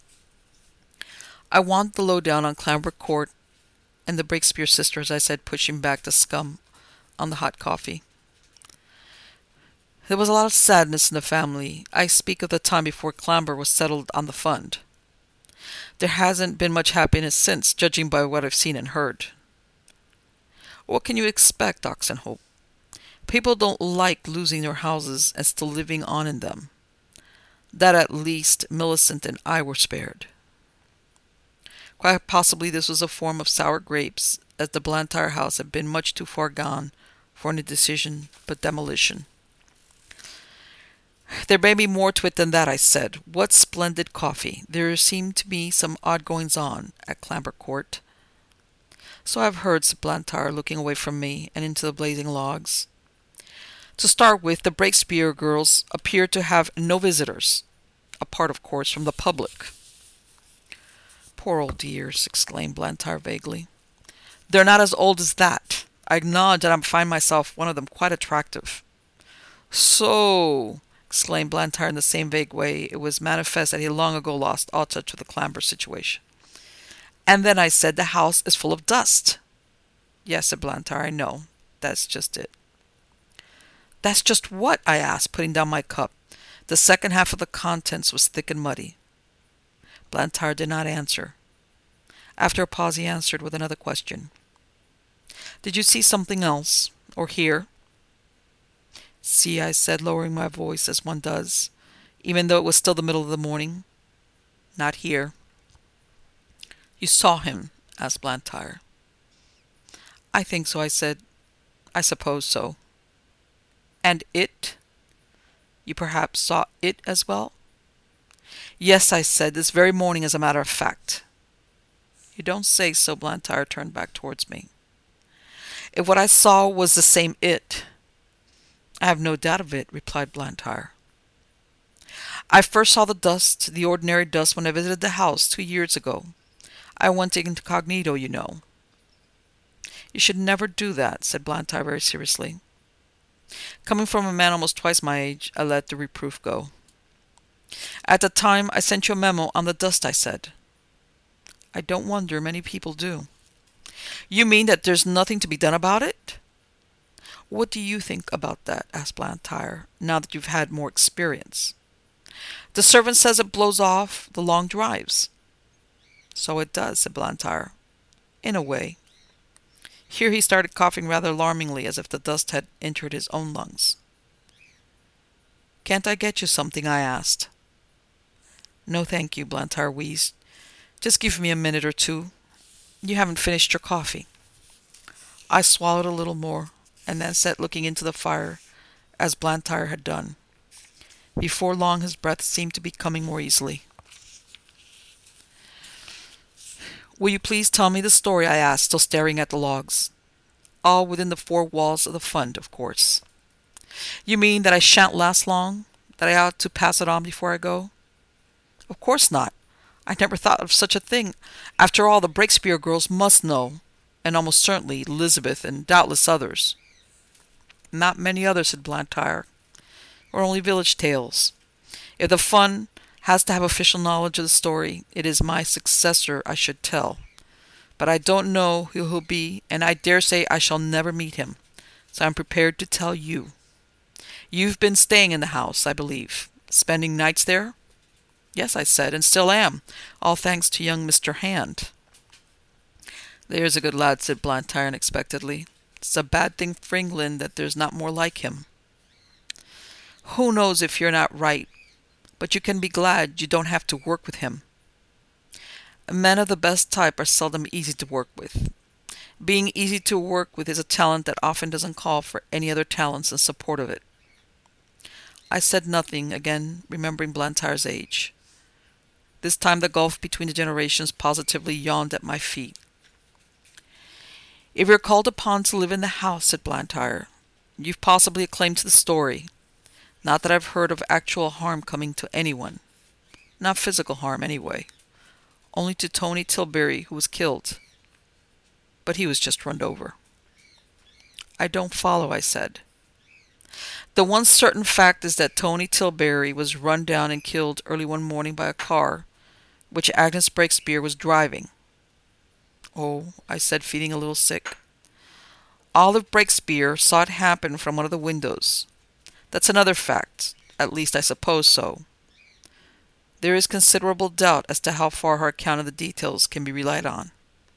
I want the lowdown on Clamber Court and the Breakspear sisters, I said, pushing back the scum on the hot coffee. There was a lot of sadness in the family. I speak of the time before Clamber was settled on the fund. There hasn't been much happiness since, judging by what I've seen and heard. What can you expect, Oxenhope? People don't like losing their houses and still living on in them. That at least Millicent and I were spared. Quite possibly this was a form of sour grapes, as the Blantyre house had been much too far gone for any decision but demolition. There may be more to it than that, I said. What splendid coffee. There seemed to be some odd goings-on at Clamber Court. So I've heard, said Blantyre, looking away from me and into the blazing logs. To start with, the Breakspear girls appeared to have no visitors, apart, of course, from the public. Poor old dears, exclaimed Blantyre vaguely. They're not as old as that. I acknowledge that I find myself one of them quite attractive. So, exclaimed Blantyre in the same vague way, it was manifest that he long ago lost all touch with the Clamber situation. And then I said, the house is full of dust. Yes, said Blantyre, I know. That's just it. That's just what? I asked, putting down my cup. The second half of the contents was thick and muddy. Blantyre did not answer. After a pause he answered with another question. Did you see something else, or hear? See, I said, lowering my voice as one does, even though it was still the middle of the morning. Not here. You saw him? Asked Blantyre. I think so, I said. I suppose so. And it? You perhaps saw it as well? Yes, I said, this very morning, as a matter of fact. You don't say so, Blantyre turned back towards me. If what I saw was the same it, I have no doubt of it, replied Blantyre. I first saw the dust, the ordinary dust, when I visited the house two years ago. I went incognito, you know. You should never do that, said Blantyre very seriously. Coming from a man almost twice my age, I let the reproof go. At the time, I sent you a memo on the dust, I said. I don't wonder, many people do. You mean that there's nothing to be done about it? What do you think about that? Asked Blantyre, now that you've had more experience. The servant says it blows off the long drives. So it does, said Blantyre. In a way. Here he started coughing rather alarmingly, as if the dust had entered his own lungs. Can't I get you something? I asked. No, thank you, Blantyre wheezed. Just give me a minute or two. You haven't finished your coffee. I swallowed a little more, and then sat looking into the fire, as Blantyre had done. Before long his breath seemed to be coming more easily. Will you please tell me the story? I asked, still staring at the logs. All within the four walls of the fund, of course. You mean that I shan't last long? That I ought to pass it on before I go? Of course not. I never thought of such a thing. After all, the Breakspear girls must know, and almost certainly Elizabeth and doubtless others. Not many others, said Blantyre, or only village tales. If the fund has to have official knowledge of the story, it is my successor I should tell. But I don't know who he'll be, and I dare say I shall never meet him, so I'm prepared to tell you. You've been staying in the house, I believe, spending nights there? Yes, I said, and still am, all thanks to young Mister Hand. There's a good lad, said Blantyre unexpectedly. It's a bad thing for England that there's not more like him. Who knows if you're not right, but you can be glad you don't have to work with him. Men of the best type are seldom easy to work with. Being easy to work with is a talent that often doesn't call for any other talents in support of it. I said nothing, again remembering Blantyre's age. This time the gulf between the generations positively yawned at my feet. If you're called upon to live in the house, said Blantyre, you've possibly a claim to the story. Not that I've heard of actual harm coming to anyone. Not physical harm, anyway. Only to Tony Tilbury, who was killed. But he was just run over. I don't follow, I said. The one certain fact is that Tony Tilbury was run down and killed early one morning by a car, which Agnes Breakspear was driving. Oh, I said, feeling a little sick. Olive Breakspear saw it happen from one of the windows. That's another fact. At least I suppose so. There is considerable doubt as to how far her account of the details can be relied on.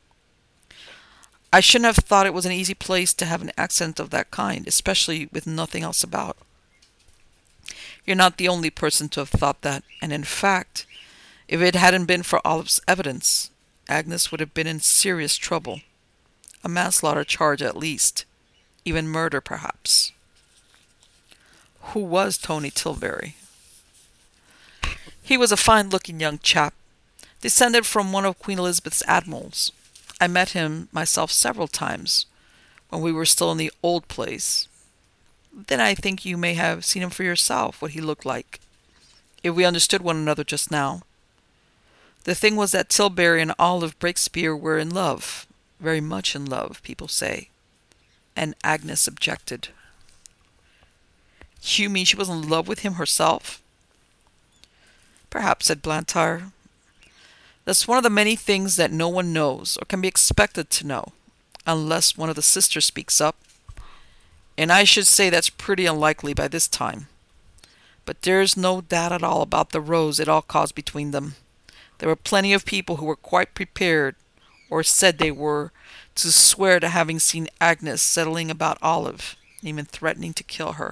I shouldn't have thought it was an easy place to have an accident of that kind, especially with nothing else about. You're not the only person to have thought that, and in fact, if it hadn't been for Olive's evidence, Agnes would have been in serious trouble. A manslaughter charge at least, even murder perhaps. Who was Tony Tilbury? He was a fine-looking young chap, descended from one of Queen Elizabeth's admirals. I met him myself several times, when we were still in the old place. Then I think you may have seen him for yourself, what he looked like, if we understood one another just now. The thing was that Tilbury and Olive Breakspear were in love, very much in love, people say, and Agnes objected. You mean she was in love with him herself? Perhaps, said Blantyre. That's one of the many things that no one knows, or can be expected to know, unless one of the sisters speaks up. And I should say that's pretty unlikely by this time. But there's no doubt at all about the rows it all caused between them. There were plenty of people who were quite prepared, or said they were, to swear to having seen Agnes settling about Olive, and even threatening to kill her.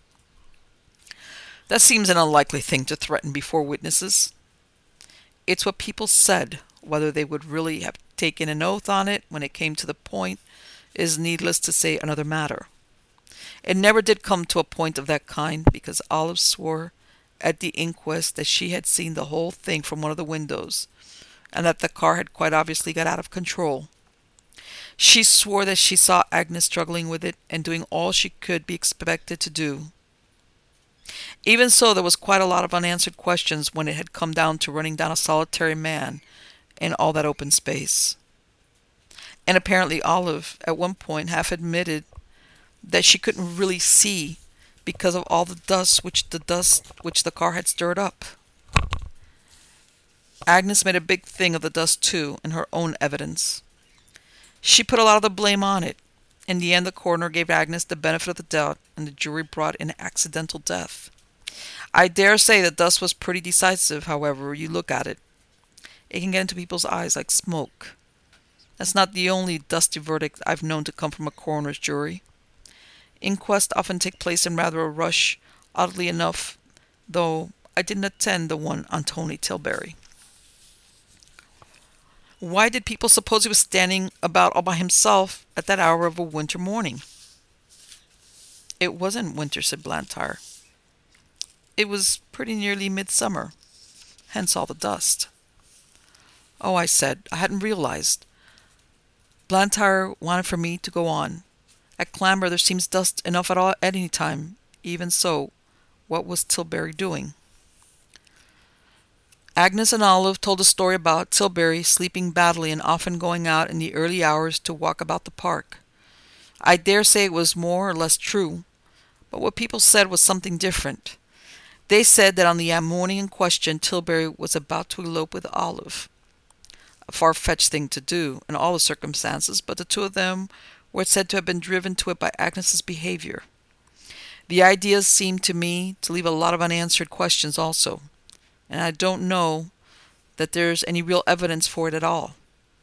That seems an unlikely thing to threaten before witnesses. It's what people said. Whether they would really have taken an oath on it when it came to the point is needless to say another matter. It never did come to a point of that kind, because Olive swore at the inquest that she had seen the whole thing from one of the windows, and that the car had quite obviously got out of control. She swore that she saw Agnes struggling with it and doing all she could be expected to do. Even so, there was quite a lot of unanswered questions when it had come down to running down a solitary man in all that open space. And apparently Olive, at one point, half admitted that she couldn't really see because of all the dust which the dust which the car had stirred up. Agnes made a big thing of the dust, too, in her own evidence. She put a lot of the blame on it. In the end, the coroner gave Agnes the benefit of the doubt, and the jury brought in accidental death. I dare say the dust was pretty decisive, however you look at it. It can get into people's eyes like smoke. That's not the only dusty verdict I've known to come from a coroner's jury. Inquests often take place in rather a rush, oddly enough, though I didn't attend the one on Tony Tilbury. Why did people suppose he was standing about all by himself at that hour of a winter morning? It wasn't winter, said Blantyre. It was pretty nearly midsummer, hence all the dust. Oh, I said, I hadn't realized. Blantyre wanted for me to go on. At Clamber there seems dust enough at all at any time. Even so, what was Tilbury doing? Agnes and Olive told a story about Tilbury sleeping badly and often going out in the early hours to walk about the park. I dare say it was more or less true, but what people said was something different. They said that on the morning in question, Tilbury was about to elope with Olive. A far-fetched thing to do, in all the circumstances, but the two of them were said to have been driven to it by Agnes's behavior. The idea seemed to me to leave a lot of unanswered questions also, and I don't know that there's any real evidence for it at all.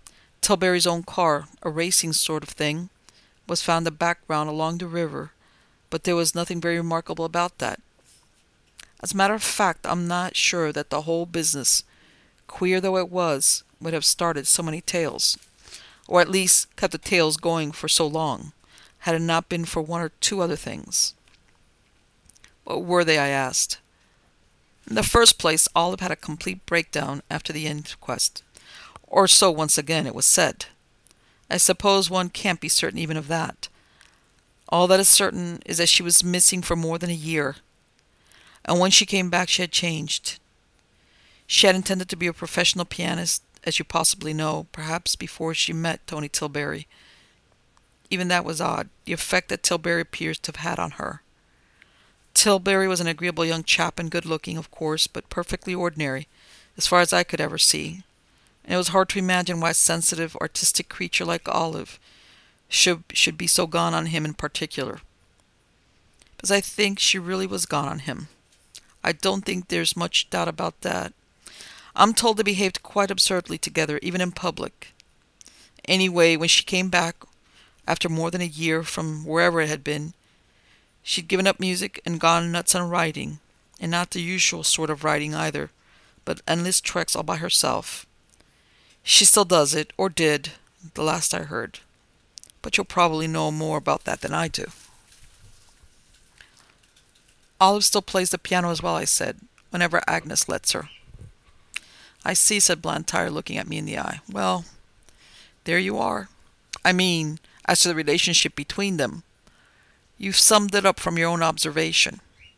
Tilbury's own car, a racing sort of thing, was found in the background along the river, but there was nothing very remarkable about that. As a matter of fact, I'm not sure that the whole business, queer though it was, would have started so many tales, or at least kept the tales going for so long, had it not been for one or two other things. What were they, I asked. In the first place, Olive had a complete breakdown after the inquest, or so once again it was said. I suppose one can't be certain even of that. All that is certain is that she was missing for more than a year, and when she came back she had changed. She had intended to be a professional pianist, as you possibly know, perhaps before she met Tony Tilbury. Even that was odd, the effect that Tilbury appears to have had on her. Tilbury was an agreeable young chap and good-looking, of course, but perfectly ordinary, as far as I could ever see, and it was hard to imagine why a sensitive, artistic creature like Olive should, should be so gone on him in particular. Because I think she really was gone on him. I don't think there's much doubt about that. I'm told they behaved quite absurdly together, even in public. Anyway, when she came back, after more than a year from wherever it had been, she'd given up music and gone nuts on writing, and not the usual sort of writing either, but endless treks all by herself. She still does it, or did, the last I heard. But you'll probably know more about that than I do. Olive still plays the piano as well, I said, whenever Agnes lets her. I see, said Blantyre, looking at me in the eye. Well, there you are. I mean, as to the relationship between them. You've summed it up from your own observation.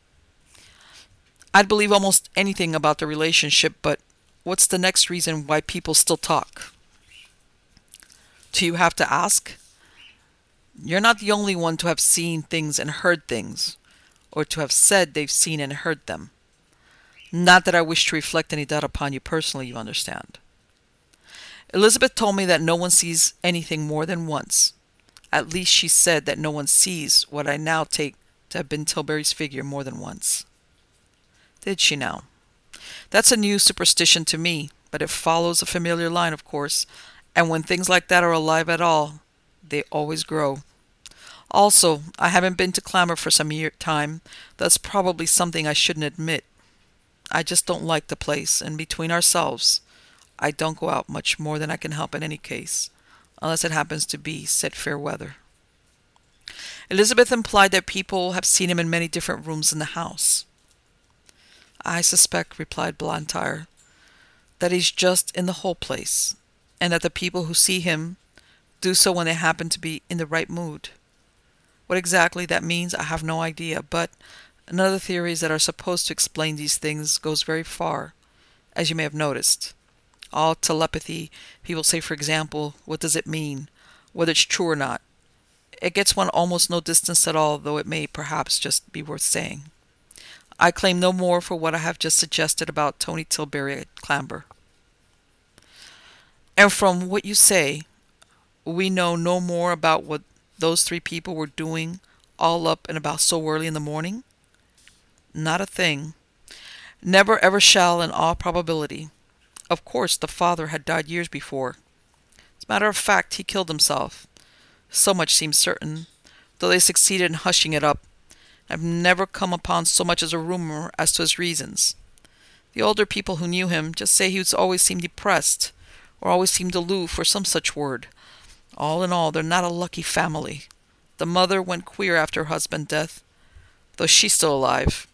I'd believe almost anything about the relationship, but what's the next reason why people still talk? Do you have to ask? You're not the only one to have seen things and heard things, or to have said they've seen and heard them. Not that I wish to reflect any doubt upon you personally, you understand. Elizabeth told me that no one sees anything more than once. At least she said that no one sees what I now take to have been Tilbury's figure more than once. Did she now? That's a new superstition to me, but it follows a familiar line, of course, and when things like that are alive at all, they always grow. Also, I haven't been to Clammer for some year time. That's probably something I shouldn't admit. I just don't like the place, and between ourselves, I don't go out much more than I can help in any case, unless it happens to be set fair weather. Elizabeth implied that people have seen him in many different rooms in the house. I suspect, replied Blantyre, that he's just in the whole place, and that the people who see him do so when they happen to be in the right mood. What exactly that means, I have no idea, but another theories that are supposed to explain these things goes very far, as you may have noticed. All telepathy, people say, for example, what does it mean, whether it's true or not. It gets one almost no distance at all, though it may perhaps just be worth saying. I claim no more for what I have just suggested about Tony Tilbury at Clamber. And from what you say, we know no more about what those three people were doing all up and about so early in the morning? Not a thing. Never ever shall in all probability. Of course, the father had died years before. As a matter of fact, he killed himself. So much seems certain, though they succeeded in hushing it up. I've never come upon so much as a rumor as to his reasons. The older people who knew him just say he was always seemed depressed, or always seemed aloof, or some such word. All in all, they're not a lucky family. The mother went queer after her husband's death, though she's still alive.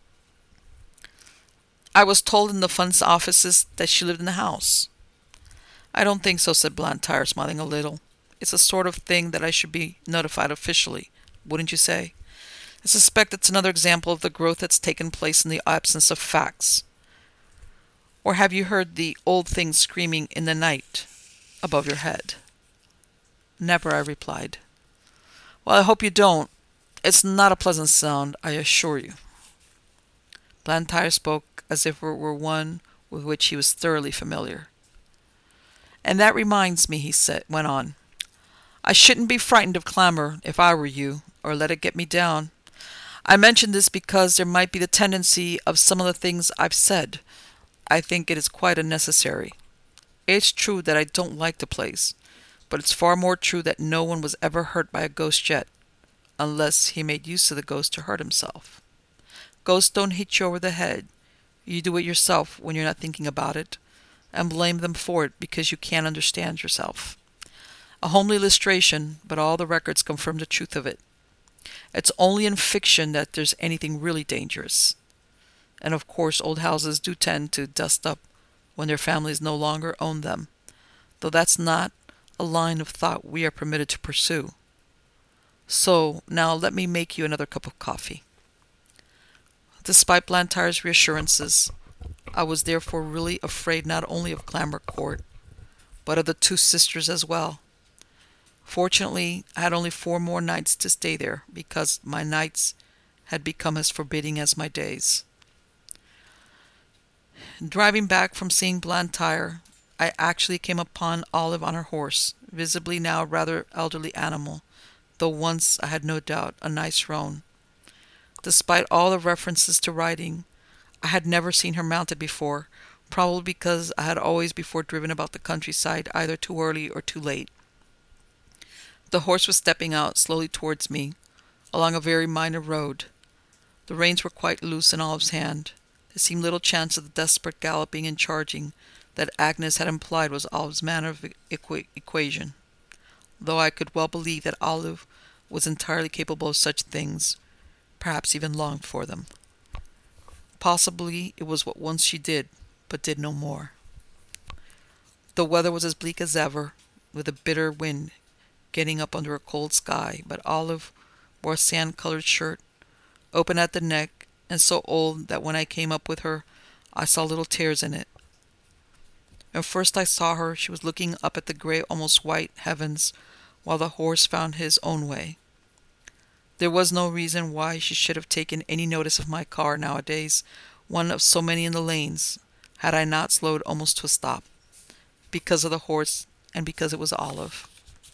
I was told in the fund's offices that she lived in the house. I don't think so, said Blantyre, smiling a little. It's the sort of thing that I should be notified officially, wouldn't you say? I suspect it's another example of the growth that's taken place in the absence of facts. Or have you heard the old thing screaming in the night above your head? Never, I replied. Well, I hope you don't. It's not a pleasant sound, I assure you. Blantyre spoke as if it were one with which he was thoroughly familiar. And that reminds me, he said, went on. I shouldn't be frightened of Clammer if I were you, or let it get me down. I mention this because there might be the tendency of some of the things I've said. I think it is quite unnecessary. It's true that I don't like the place, But it's far more true that no one was ever hurt by a ghost yet, unless he made use of the ghost to hurt himself. Ghosts don't hit you over the head. You do it yourself when you're not thinking about it, and blame them for it because you can't understand yourself. A homely illustration, but all the records confirm the truth of it. It's only in fiction that there's anything really dangerous. And of course, old houses do tend to dust up when their families no longer own them, though that's not a line of thought we are permitted to pursue. So, now let me make you another cup of coffee. Despite Blantyre's reassurances, I was therefore really afraid not only of Clamber Court, but of the two sisters as well. Fortunately, I had only four more nights to stay there, because my nights had become as forbidding as my days. Driving back from seeing Blantyre, I actually came upon Olive on her horse, visibly now a rather elderly animal, though once, I had no doubt, a nice roan. Despite all the references to riding, I had never seen her mounted before, probably because I had always before driven about the countryside either too early or too late. The horse was stepping out slowly towards me, along a very minor road. The reins were quite loose in Olive's hand. There seemed little chance of the desperate galloping and charging that Agnes had implied was Olive's manner of equ- equation, though I could well believe that Olive was entirely capable of such things, perhaps even longed for them. Possibly it was what once she did, but did no more. The weather was as bleak as ever, with a bitter wind getting up under a cold sky, but Olive wore a sand-colored shirt, open at the neck, and so old that when I came up with her, I saw little tears in it. When first I saw her, she was looking up at the grey, almost white heavens, while the horse found his own way. There was no reason why she should have taken any notice of my car nowadays, one of so many in the lanes, had I not slowed almost to a stop, because of the horse and because it was Olive.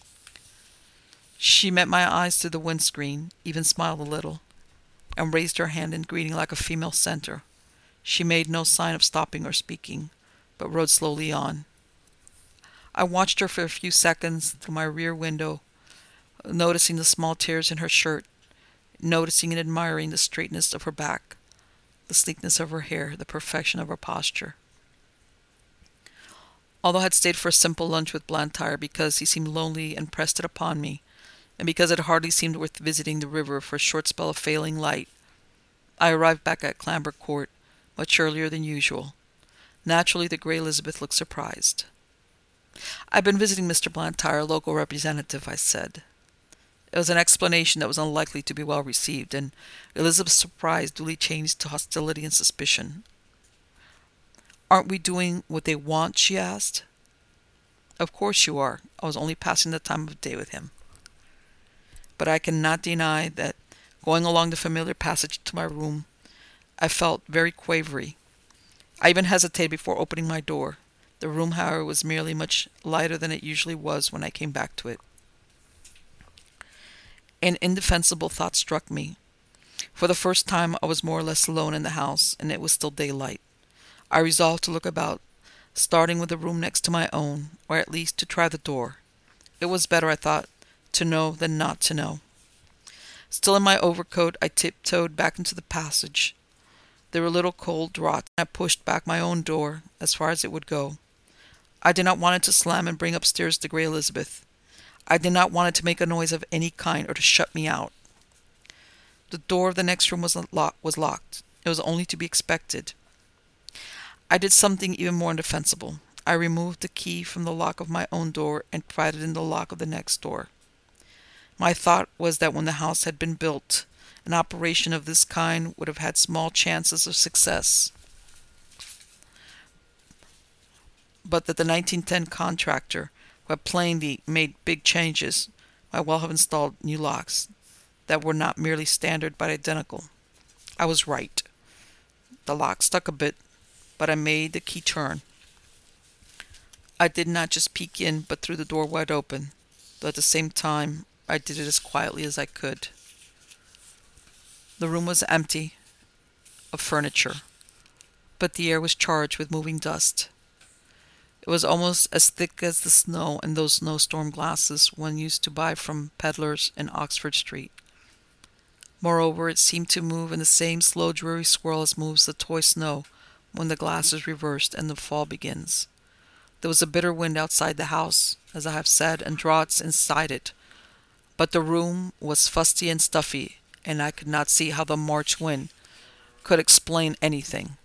She met my eyes through the windscreen, even smiled a little, and raised her hand in greeting like a female centaur. She made no sign of stopping or speaking, but rode slowly on. I watched her for a few seconds through my rear window, noticing the small tears in her shirt, noticing and admiring the straightness of her back, the sleekness of her hair, the perfection of her posture. Although I had stayed for a simple lunch with Blantyre because he seemed lonely and pressed it upon me, and because it hardly seemed worth visiting the river for a short spell of failing light, I arrived back at Clamber Court much earlier than usual. Naturally, the Grey Elizabeth looked surprised. "I've been visiting Mister Blantyre, local representative," I said. It was an explanation that was unlikely to be well received, and Elizabeth's surprise duly changed to hostility and suspicion. "Aren't we doing what they want?" she asked. "Of course you are. I was only passing the time of day with him." But I cannot deny that, going along the familiar passage to my room, I felt very quavery. I even hesitated before opening my door. The room, however, was merely much lighter than it usually was when I came back to it. An indefensible thought struck me. For the first time I was more or less alone in the house, and it was still daylight. I resolved to look about, starting with the room next to my own, or at least to try the door. It was better, I thought, to know than not to know. Still in my overcoat, I tiptoed back into the passage. There were little cold draughts, and I pushed back my own door as far as it would go. I did not want it to slam and bring upstairs the Grey Elizabeth. I did not want it to make a noise of any kind or to shut me out. The door of the next room was, lock- was locked. It was only to be expected. I did something even more indefensible. I removed the key from the lock of my own door and tried it in the lock of the next door. My thought was that when the house had been built, an operation of this kind would have had small chances of success, but that the nineteen ten contractor, who had plainly made big changes, might well have installed new locks that were not merely standard but identical. I was right. The lock stuck a bit, but I made the key turn. I did not just peek in, but threw the door wide open, though at the same time I did it as quietly as I could. The room was empty of furniture, but the air was charged with moving dust. It was almost as thick as the snow in those snowstorm glasses one used to buy from peddlers in Oxford Street. Moreover, it seemed to move in the same slow, dreary swirl as moves the toy snow when the glass is reversed and the fall begins. There was a bitter wind outside the house, as I have said, and draughts inside it. But the room was fusty and stuffy, and I could not see how the March wind could explain anything.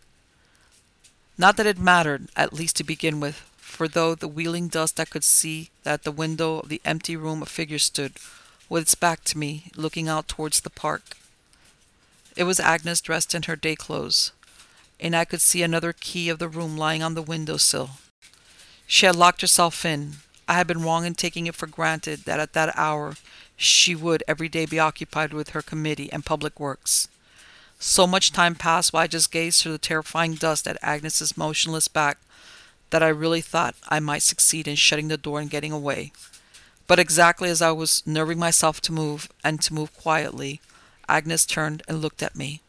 Not that it mattered, at least to begin with, for though the wheeling dust I could see that at the window of the empty room a figure stood, with its back to me, looking out towards the park. It was Agnes dressed in her day clothes, and I could see another key of the room lying on the window-sill. She had locked herself in. I had been wrong in taking it for granted that at that hour she would every day be occupied with her committee and public works. So much time passed while I just gazed through the terrifying dust at Agnes's motionless back that I really thought I might succeed in shutting the door and getting away. But exactly as I was nerving myself to move, and to move quietly, Agnes turned and looked at me.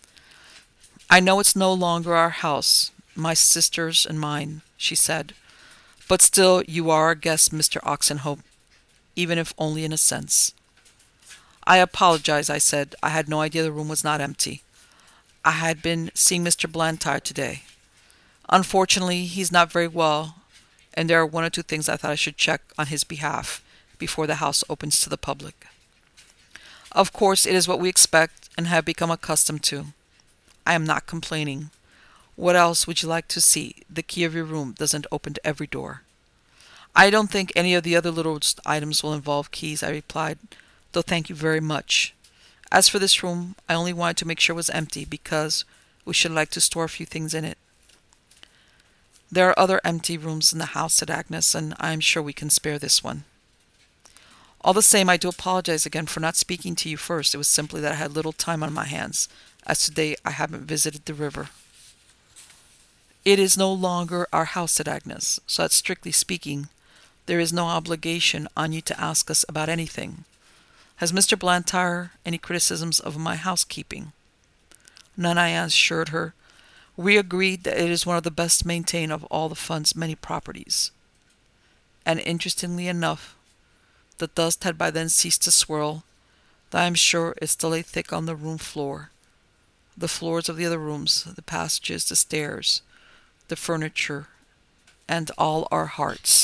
"I know it's no longer our house, my sister's and mine," she said, "but still you are our guest, Mister Oxenhope, even if only in a sense." "I apologize," I said. "I had no idea the room was not empty. I had been seeing Mister Blantyre today. Unfortunately, he's not very well, and there are one or two things I thought I should check on his behalf before the house opens to the public." Of course, it is what we expect and have become accustomed to. I am not complaining. What else would you like to see? The key of your room doesn't open to every door. "I don't think any of the other little items will involve keys," I replied, "though thank you very much. As for this room, I only wanted to make sure it was empty because we should like to store a few things in it." "There are other empty rooms in the house," said Agnes, "and I am sure we can spare this one." "All the same, I do apologize again for not speaking to you first. It was simply that I had little time on my hands, as today I haven't visited the river." "It is no longer our house," said Agnes, "so that strictly speaking, there is no obligation on you to ask us about anything. Has Mister Blantyre any criticisms of my housekeeping?" "None," I assured her. "We agreed that it is one of the best maintained of all the fund's many properties." And interestingly enough, the dust had by then ceased to swirl, though I am sure it still lay thick on the room floor, the floors of the other rooms, the passages, the stairs, the furniture, and all our hearts.